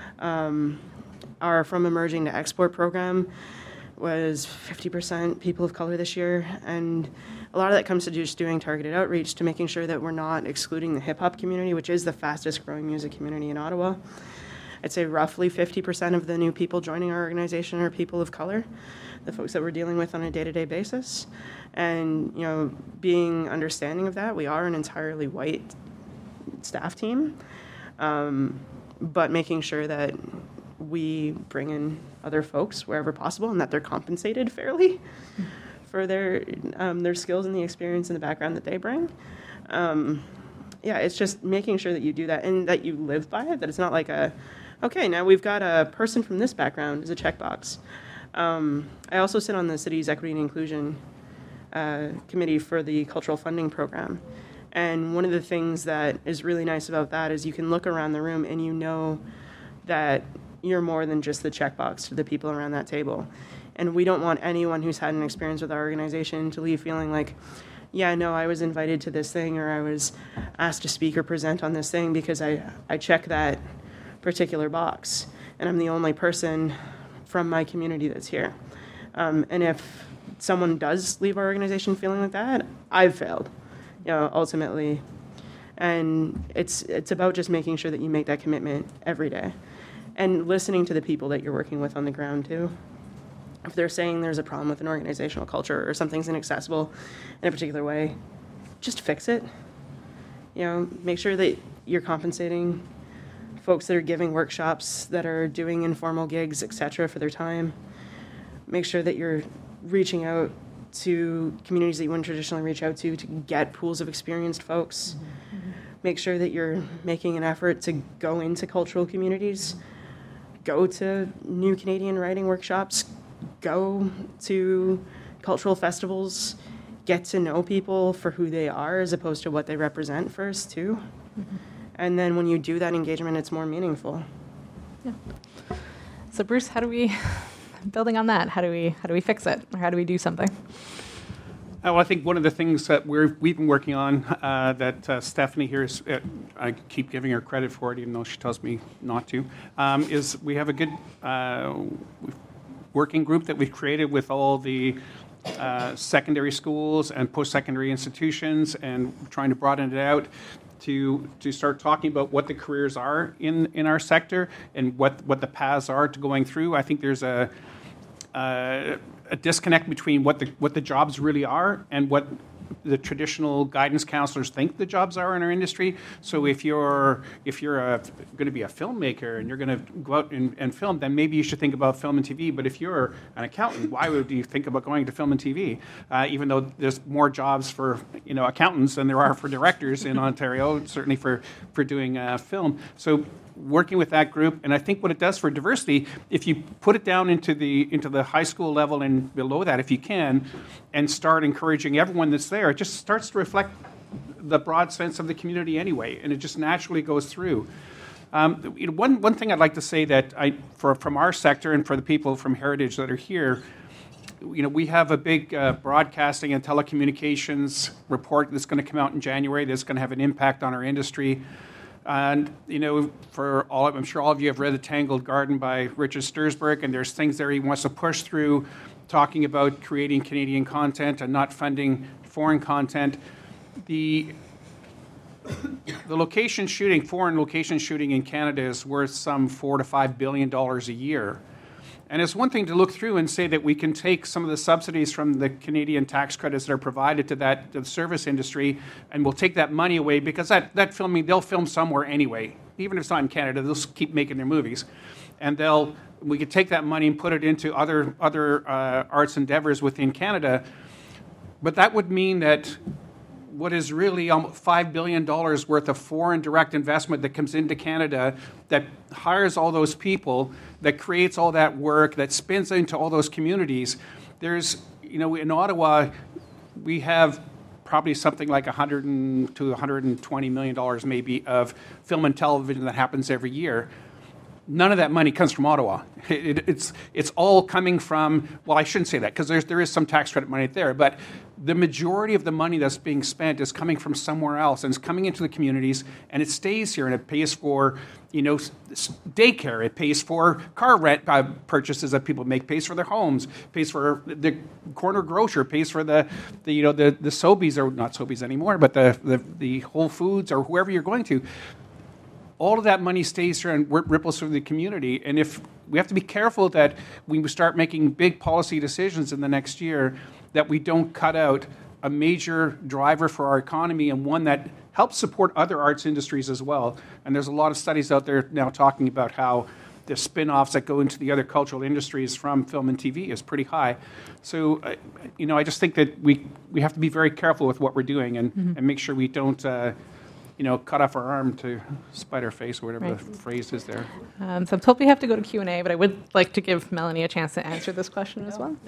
Um, our From Emerging to Export program was fifty percent people of color this year, and a lot of that comes to just doing targeted outreach to making sure that we're not excluding the hip-hop community, which is the fastest growing music community in Ottawa. I'd say roughly fifty percent of the new people joining our organization are people of color, the folks that we're dealing with on a day-to-day basis. And, you know, being understanding of that, we are an entirely white staff team. Um, but making sure that we bring in other folks wherever possible and that they're compensated fairly for their um, their skills and the experience and the background that they bring. Um, yeah, it's just making sure that you do that and that you live by it, that it's not like a, okay, now we've got a person from this background as a checkbox. Um, I also sit on the city's Equity and Inclusion uh, Committee for the Cultural Funding Program. And one of the things that is really nice about that is you can look around the room and you know that you're more than just the checkbox to the people around that table. And we don't want anyone who's had an experience with our organization to leave feeling like, yeah, no, I was invited to this thing or I was asked to speak or present on this thing because I, I check that particular box. And I'm the only person from my community that's here. Um, and if someone does leave our organization feeling like that, I've failed, you know, ultimately. And it's it's about just making sure that you make that commitment every day. And listening to the people that you're working with on the ground, too. If they're saying there's a problem with an organizational culture or something's inaccessible in a particular way, just fix it. You know, make sure that you're compensating folks that are giving workshops, that are doing informal gigs, et cetera, for their time. Make sure that you're reaching out to communities that you wouldn't traditionally reach out to to get pools of experienced folks. Mm-hmm. Make sure that you're making an effort to go into cultural communities, go to New Canadian Writing workshops, go to cultural festivals, get to know people for who they are as opposed to what they represent first, too. Mm-hmm. And then when you do that engagement, it's more meaningful. Yeah. So Bruce, how do we, building on that, how do we how do we fix it? Or how do we do something? Uh, well, I think one of the things that we're, we've been working on uh, that uh, Stephanie here is, uh, I keep giving her credit for it even though she tells me not to, um, is we have a good uh, working group that we've created with all the uh, secondary schools and post-secondary institutions and trying to broaden it out to to start talking about what the careers are in, in our sector and what, what the paths are to going through. I think there's a uh, a disconnect between what the what the jobs really are and what the traditional guidance counselors think the jobs are in our industry. So if you're if you're a, going to be a filmmaker and you're going to go out and, and film, then maybe you should think about film and T V. But if you're an accountant, why would you think about going to film and T V? Uh, even though there's more jobs for you know accountants than there are for directors in Ontario, certainly for for doing uh, film. So working with that group, and I think what it does for diversity, if you put it down into the into the high school level and below that, if you can, and start encouraging everyone that's there, it just starts to reflect the broad sense of the community anyway, and it just naturally goes through. Um, you know, one one thing I'd like to say that I, for from our sector and for the people from Heritage that are here, you know, we have a big uh, broadcasting and telecommunications report that's going to come out in January that's going to have an impact on our industry. And, you know, for all, I'm sure all of you have read The Tangled Garden by Richard Sturzberg, and there's things there he wants to push through, talking about creating Canadian content and not funding foreign content. The, the location shooting, foreign location shooting in Canada is worth some four to five billion dollars a year. And it's one thing to look through and say that we can take some of the subsidies from the Canadian tax credits that are provided to that to the service industry, and we'll take that money away because that, that filming, they'll film somewhere anyway. Even if it's not in Canada, they'll keep making their movies. And they'll we could take that money and put it into other, other uh, arts endeavors within Canada. But that would mean that what is really almost five billion dollars worth of foreign direct investment that comes into Canada that hires all those people, that creates all that work, that spins into all those communities. There's, you know, in Ottawa, we have probably something like one hundred to one hundred twenty million dollars maybe of film and television that happens every year. None of that money comes from Ottawa. It, it, it's it's all coming from, well, I shouldn't say that because there's there is some tax credit money there, but the majority of the money that's being spent is coming from somewhere else, and it's coming into the communities, and it stays here, and it pays for, you know, daycare, it pays for car rent uh, purchases that people make, pays for their homes, pays for the corner grocer, pays for the, the you know, the the Sobeys, or not Sobeys anymore, but the, the the Whole Foods or whoever you're going to. All of that money stays here and ripples through the community. And if we have to be careful that when we start making big policy decisions in the next year, that we don't cut out a major driver for our economy and one that help support other arts industries as well. And there's a lot of studies out there now talking about how the spin-offs that go into the other cultural industries from film and T V is pretty high. So, uh, you know, I just think that we we have to be very careful with what we're doing and, mm-hmm. and make sure we don't, uh, you know, cut off our arm to spite our face or whatever right. the phrase is there. Um, so I'm told we have to go to Q and A, but I would like to give Melanie a chance to answer this question as well.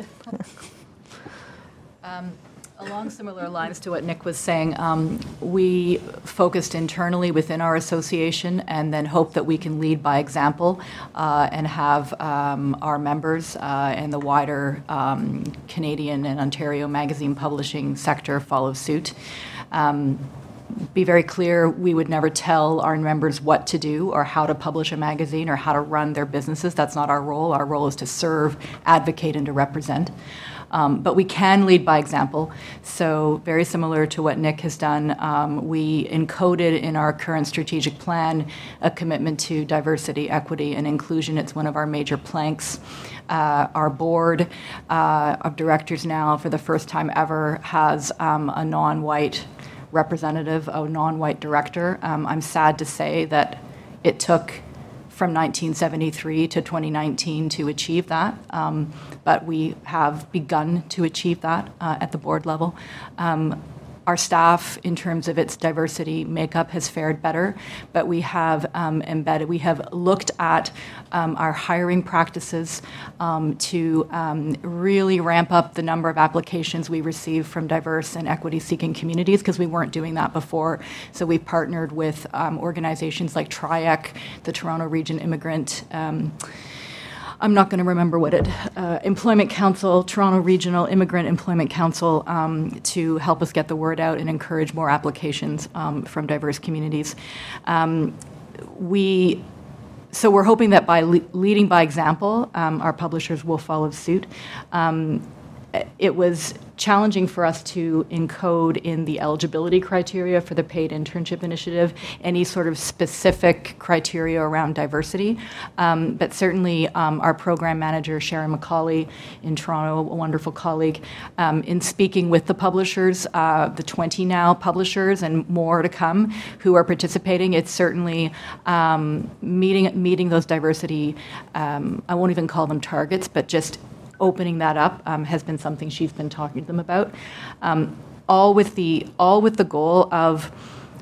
um, Along similar lines to what Nick was saying, um, we focused internally within our association and then hope that we can lead by example uh, and have um, our members uh, and the wider um, Canadian and Ontario magazine publishing sector follow suit. Um, be very clear, we would never tell our members what to do or how to publish a magazine or how to run their businesses. That's not our role. Our role is to serve, advocate, and to represent. Um, but we can lead by example. So very similar to what Nick has done, um, we encoded in our current strategic plan a commitment to diversity, equity, and inclusion. It's one of our major planks. Uh, our board uh, of directors now, for the first time ever, has um, a non-white representative, a non-white director. Um, I'm sad to say that it took from nineteen seventy-three to twenty nineteen to achieve that, um, but we have begun to achieve that uh, at the board level. Um, Our staff, in terms of its diversity makeup, has fared better, but we have um, embedded, we have looked at um, our hiring practices um, to um, really ramp up the number of applications we receive from diverse and equity-seeking communities, because we weren't doing that before. So we've partnered with um, organizations like TRIEC, the Toronto Region Immigrant um, I'm not going to remember what it, uh, Employment Council, Toronto Regional Immigrant Employment Council, um, to help us get the word out and encourage more applications um, from diverse communities. Um, we, so we're hoping that by le- leading by example, um, our publishers will follow suit. Um, it was challenging for us to encode in the eligibility criteria for the paid internship initiative any sort of specific criteria around diversity. Um, but certainly um, our program manager, Sharon McCauley in Toronto, a wonderful colleague, um, in speaking with the publishers, uh, the twenty now publishers and more to come who are participating, it's certainly um, meeting, meeting those diversity, um, I won't even call them targets, but just opening that up um, has been something she's been talking to them about, um, all with the all with the goal of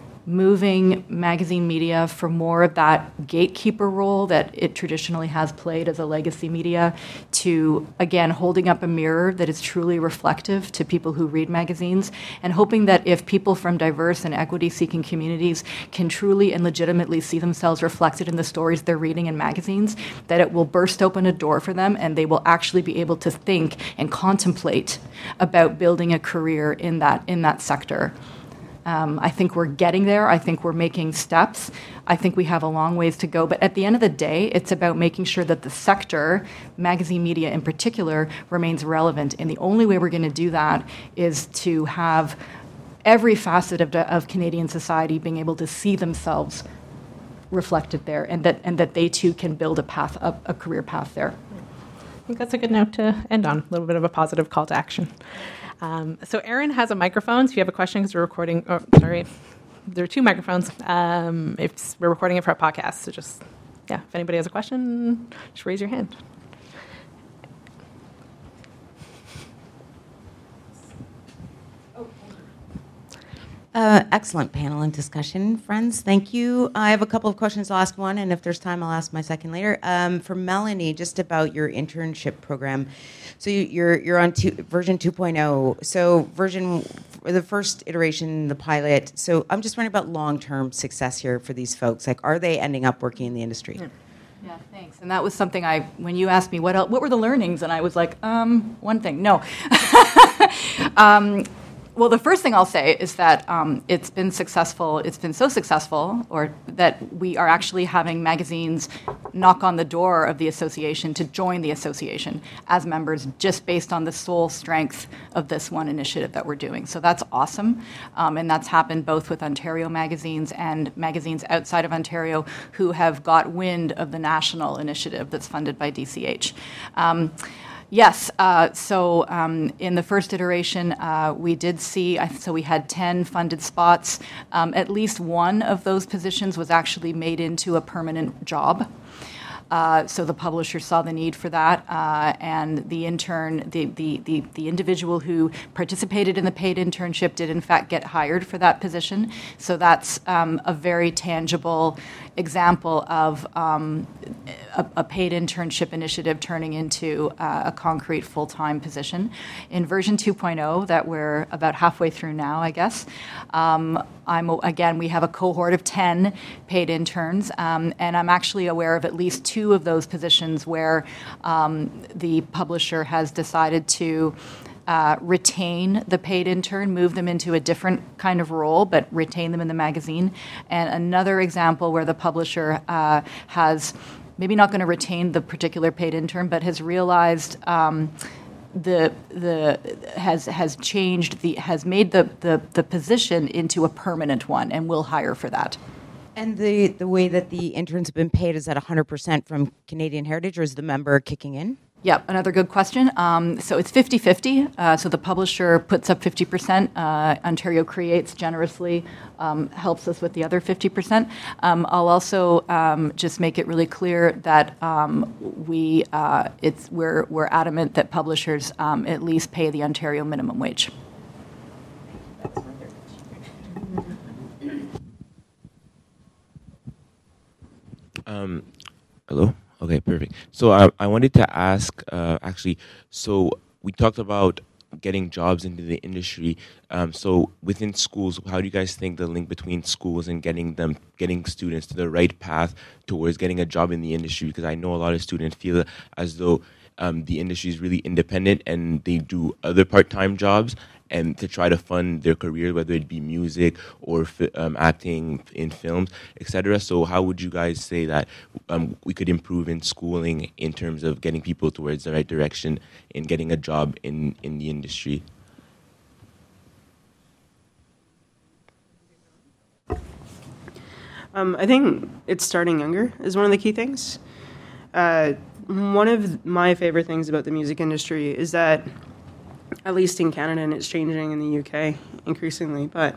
moving magazine media from more of that gatekeeper role that it traditionally has played as a legacy media to, again, holding up a mirror that is truly reflective to people who read magazines, and hoping that if people from diverse and equity-seeking communities can truly and legitimately see themselves reflected in the stories they're reading in magazines, that it will burst open a door for them and they will actually be able to think and contemplate about building a career in that in that sector. Um, I think we're getting there. I think we're making steps. I think we have a long ways to go. But at the end of the day, it's about making sure that the sector, magazine media in particular, remains relevant. And the only way we're going to do that is to have every facet of, of Canadian society being able to see themselves reflected there, and that and that they too can build a path, a, a career path there. I think that's a good note to end on. A little bit of a positive call to action. Um, so Erin has a microphone, so if you have a question, because we're recording, oh, sorry, there are two microphones. Um, if we're recording it for a podcast, so just, yeah, if anybody has a question, just raise your hand. Uh, excellent panel and discussion, friends. Thank you. I have a couple of questions. I'll ask one, and if there's time, I'll ask my second later. Um, for Melanie, just about your internship program. So you, you're you're on two, version two point oh. So version, the first iteration, the pilot. So I'm just wondering about long-term success here for these folks. Like, are they ending up working in the industry? Yeah. Yeah, thanks. And that was something I, when you asked me what else, what were the learnings, and I was like, um, one thing, no. um, Well, the first thing I'll say is that um, it's been successful. It's been so successful, or that we are actually having magazines knock on the door of the association to join the association as members, just based on the sole strength of this one initiative that we're doing. So that's awesome, um, and that's happened both with Ontario magazines and magazines outside of Ontario who have got wind of the national initiative that's funded by D C H. Um, Yes. Uh, so um, in the first iteration, uh, we did see, so we had ten funded spots. Um, at least one of those positions was actually made into a permanent job. Uh, so the publisher saw the need for that, uh, and the intern, the, the, the, the individual who participated in the paid internship did in fact get hired for that position. So that's um, a very tangible example of um, a, a paid internship initiative turning into uh, a concrete full-time position. In version two point oh, that we're about halfway through now, I guess, um, I'm, again, we have a cohort of ten paid interns, um, and I'm actually aware of at least two of those positions where um, the publisher has decided to uh, retain the paid intern, move them into a different kind of role, but retain them in the magazine. And another example where the publisher uh, has maybe not going to retain the particular paid intern, but has realized um, the the has has changed the has made the, the the position into a permanent one, and will hire for that. And the, the way that the interns have been paid, is that one hundred percent from Canadian Heritage, or is the member kicking in? Yep, another good question. Um, so it's fifty-fifty. Uh, so the publisher puts up fifty percent. Uh, Ontario Creates generously um, helps us with the other fifty percent. Um, I'll also um, just make it really clear that um, we uh, it's we're we're adamant that publishers um, at least pay the Ontario minimum wage. Um, hello? Okay, perfect. So I, I wanted to ask, uh, actually, so we talked about getting jobs into the industry. Um, so within schools, how do you guys think the link between schools and getting them, getting students to the right path towards getting a job in the industry? Because I know a lot of students feel as though um, the industry is really independent and they do other part-time jobs and to try to fund their career, whether it be music or fi- um, acting in films, et cetera. So how would you guys say that um, we could improve in schooling in terms of getting people towards the right direction in getting a job in, in the industry? Um, I think it's starting younger is one of the key things. Uh, one of my favorite things about the music industry is that, at least in Canada, and it's changing in the U K increasingly, but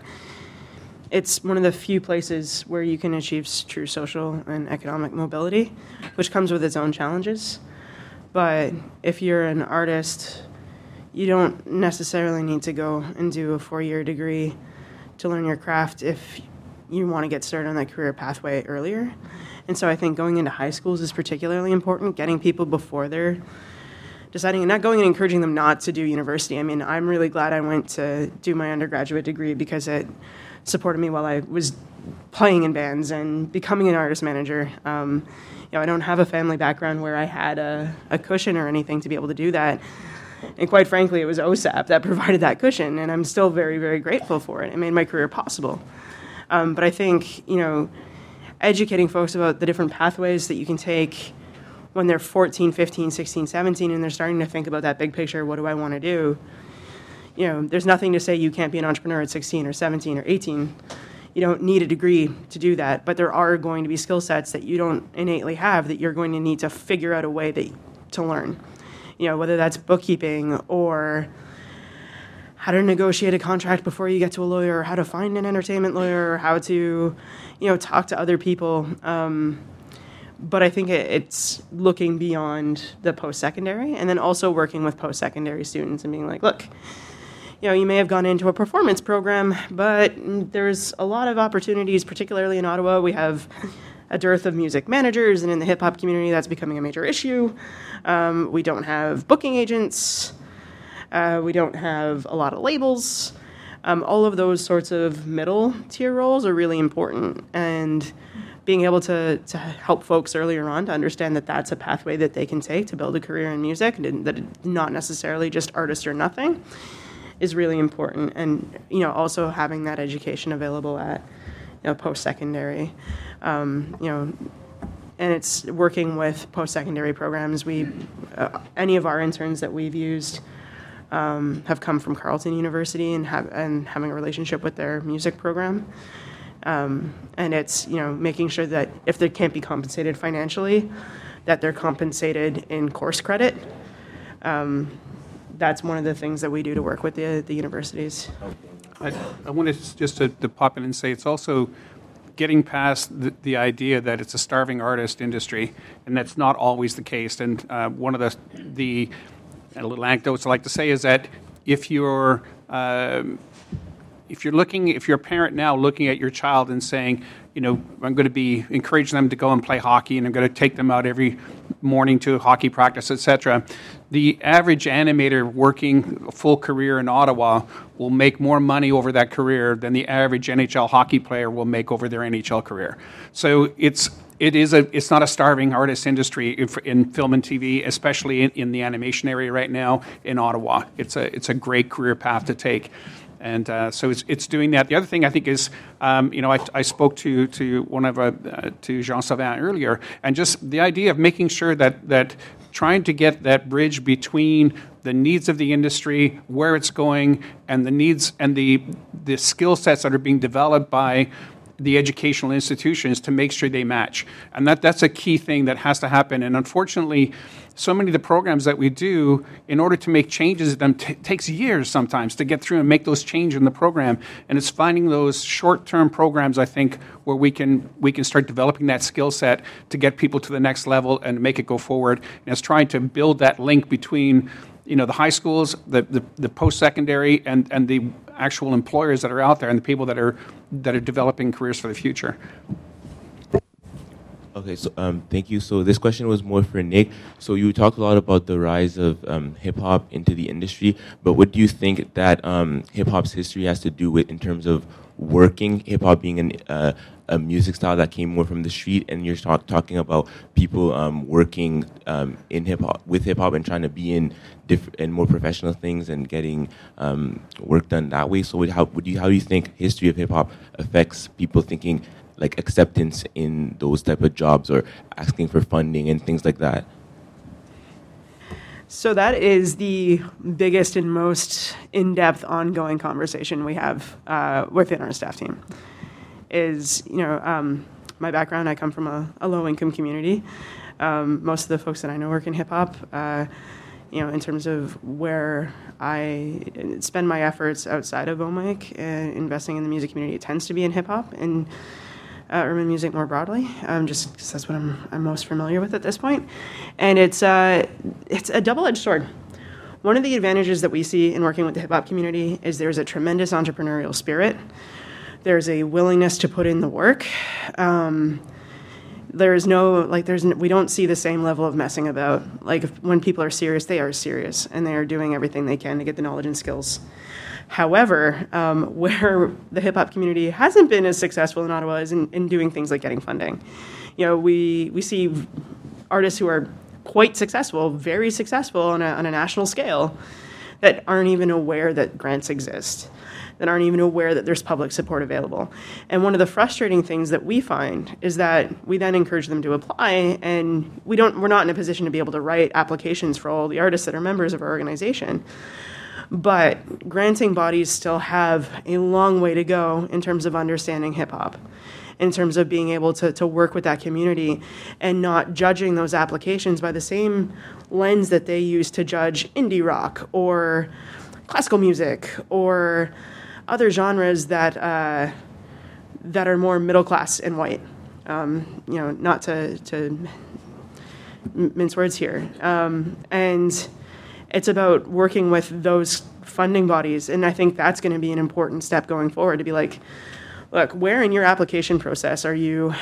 it's one of the few places where you can achieve true social and economic mobility, which comes with its own challenges. But if you're an artist, you don't necessarily need to go and do a four-year degree to learn your craft if you want to get started on that career pathway earlier. And so I think going into high schools is particularly important, getting people before they're deciding and not going and encouraging them not to do university. I mean, I'm really glad I went to do my undergraduate degree because it supported me while I was playing in bands and becoming an artist manager. Um, you know, I don't have a family background where I had a, a cushion or anything to be able to do that. And quite frankly, it was O S A P that provided that cushion, and I'm still very, very grateful for it. It made my career possible. Um, but I think, you know, educating folks about the different pathways that you can take when they're fourteen, fifteen, sixteen, seventeen, and they're starting to think about that big picture, what do I want to do? You know, there's nothing to say you can't be an entrepreneur at sixteen or seventeen or eighteen. You don't need a degree to do that, but there are going to be skill sets that you don't innately have that you're going to need to figure out a way that, to learn. You know, whether that's bookkeeping or how to negotiate a contract before you get to a lawyer, or how to find an entertainment lawyer, or how to, you know, talk to other people. Um, But I think it, it's looking beyond the post-secondary and then also working with post-secondary students and being like, look, you know, you may have gone into a performance program, but there's a lot of opportunities, particularly in Ottawa. We have a dearth of music managers, and in the hip-hop community, that's becoming a major issue. Um, we don't have booking agents. Uh, we don't have a lot of labels. Um, all of those sorts of middle-tier roles are really important, and being able to, to help folks earlier on to understand that that's a pathway that they can take to build a career in music, and that it's not necessarily just artist or nothing, is really important. And, you know, also having that education available at, you know, post-secondary, um, you know, and it's working with post-secondary programs. We, uh, any of our interns that we've used um, have come from Carleton University and have and having a relationship with their music program. Um, and it's, you know, making sure that if they can't be compensated financially, that they're compensated in course credit, um, that's one of the things that we do to work with the, the universities. I, I wanted just to, to pop in and say it's also getting past the, the idea that it's a starving artist industry, and that's not always the case. And uh, one of the, the a little anecdotes I like to say is that if you're um, if you're looking, if you're a parent now looking at your child and saying, you know, I'm going to be encouraging them to go and play hockey, and I'm going to take them out every morning to hockey practice, et cetera. The average animator working a full career in Ottawa will make more money over that career than the average N H L hockey player will make over their N H L career. So it's it is a it's not a starving artist industry in, in film and T V, especially in, in the animation area right now in Ottawa. It's a it's a great career path to take. And uh, so it's it's doing that. The other thing I think is, um, you know, I, I spoke to to one of uh, to Jean Savin earlier, and just the idea of making sure that that trying to get that bridge between the needs of the industry, where it's going, and the needs and the the skill sets that are being developed by the educational institutions to make sure they match. And that that's a key thing that has to happen. And unfortunately, so many of the programs that we do, in order to make changes, them t- takes years sometimes to get through and make those changes in the program. And it's finding those short-term programs, I think, where we can we can start developing that skill set to get people to the next level and make it go forward. And it's trying to build that link between, you know, the high schools, the, the, the post-secondary, and, and the actual employers that are out there and the people that are that are developing careers for the future. Okay, so um, thank you. So this question was more for Nick. So you talked a lot about the rise of um, hip-hop into the industry, but what do you think that um, hip-hop's history has to do with in terms of working, hip-hop being an, uh, a music style that came more from the street, and you're talk, talking about people um, working um, in hip-hop, with hip-hop and trying to be in diff- in more professional things and getting um, work done that way. So how, would you, how do you think history of hip-hop affects people thinking like acceptance in those type of jobs or asking for funding and things like that? So that is the biggest and most in-depth ongoing conversation we have uh, within our staff team. Is, you know, um, my background, I come from a, a low-income community. Um, most of the folks that I know work in hip-hop. Uh, you know, in terms of where I spend my efforts outside of O M I C, uh, investing in the music community, it tends to be in hip-hop and Uh, urban music more broadly, um, just because that's what I'm, I'm most familiar with at this point. And it's, uh, it's a double-edged sword. One of the advantages that we see in working with the hip-hop community is there's a tremendous entrepreneurial spirit. There's a willingness to put in the work. Um, there's no, like, there's we don't see the same level of messing about. Like, if, when people are serious, they are serious, and they are doing everything they can to get the knowledge and skills. However, um, where the hip-hop community hasn't been as successful in Ottawa is in, in doing things like getting funding. You know, we we see artists who are quite successful, very successful on a, on a national scale, that aren't even aware that grants exist, that aren't even aware that there's public support available. And one of the frustrating things that we find is that we then encourage them to apply, and we don't, we're not in a position to be able to write applications for all the artists that are members of our organization. But granting bodies still have a long way to go in terms of understanding hip-hop, in terms of being able to, to work with that community and not judging those applications by the same lens that they use to judge indie rock or classical music or other genres that uh, that are more middle class and white. Um, you know, not to, to mince words here. Um, and it's about working with those funding bodies, and I think that's going to be an important step going forward, to be like, look, where in your application process are you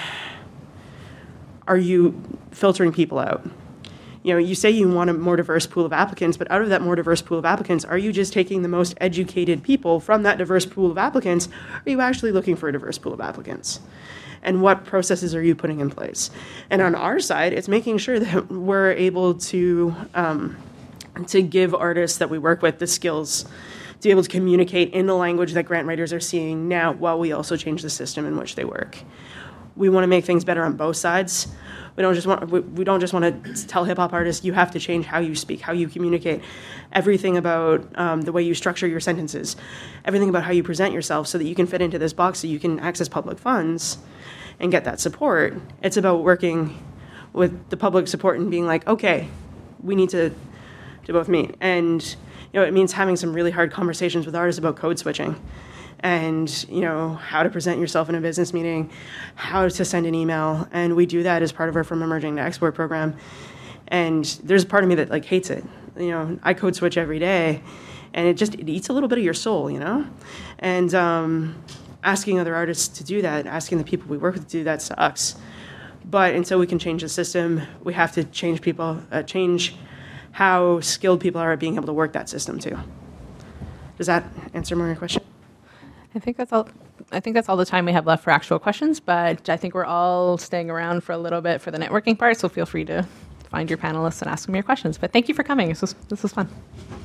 are you filtering people out? You know, you say you want a more diverse pool of applicants, but out of that more diverse pool of applicants, are you just taking the most educated people from that diverse pool of applicants? Or are you actually looking for a diverse pool of applicants? And what processes are you putting in place? And on our side, it's making sure that we're able to um, to give artists that we work with the skills to be able to communicate in the language that grant writers are seeing now, while we also change the system in which they work. We want to make things better on both sides. We don't just want we, we don't just want to tell hip hop artists you have to change how you speak, how you communicate, everything about um, the way you structure your sentences, everything about how you present yourself, so that you can fit into this box, so you can access public funds and get that support. It's about working with the public support and being like, okay, we need to to both meet. And, you know, it means having some really hard conversations with artists about code switching and, you know, how to present yourself in a business meeting, how to send an email. And we do that as part of our From Emerging to Export program. And there's a part of me that, like, hates it. You know, I code switch every day, and it just it eats a little bit of your soul, you know? And um, asking other artists to do that, asking the people we work with to do that sucks. But until we can change the system, we have to change people, uh, change how skilled people are at being able to work that system too. Does that answer more your question? I think that's all. I think that's all the time we have left for actual questions, but I think we're all staying around for a little bit for the networking part, so feel free to find your panelists and ask them your questions. But thank you for coming. This was, this was fun.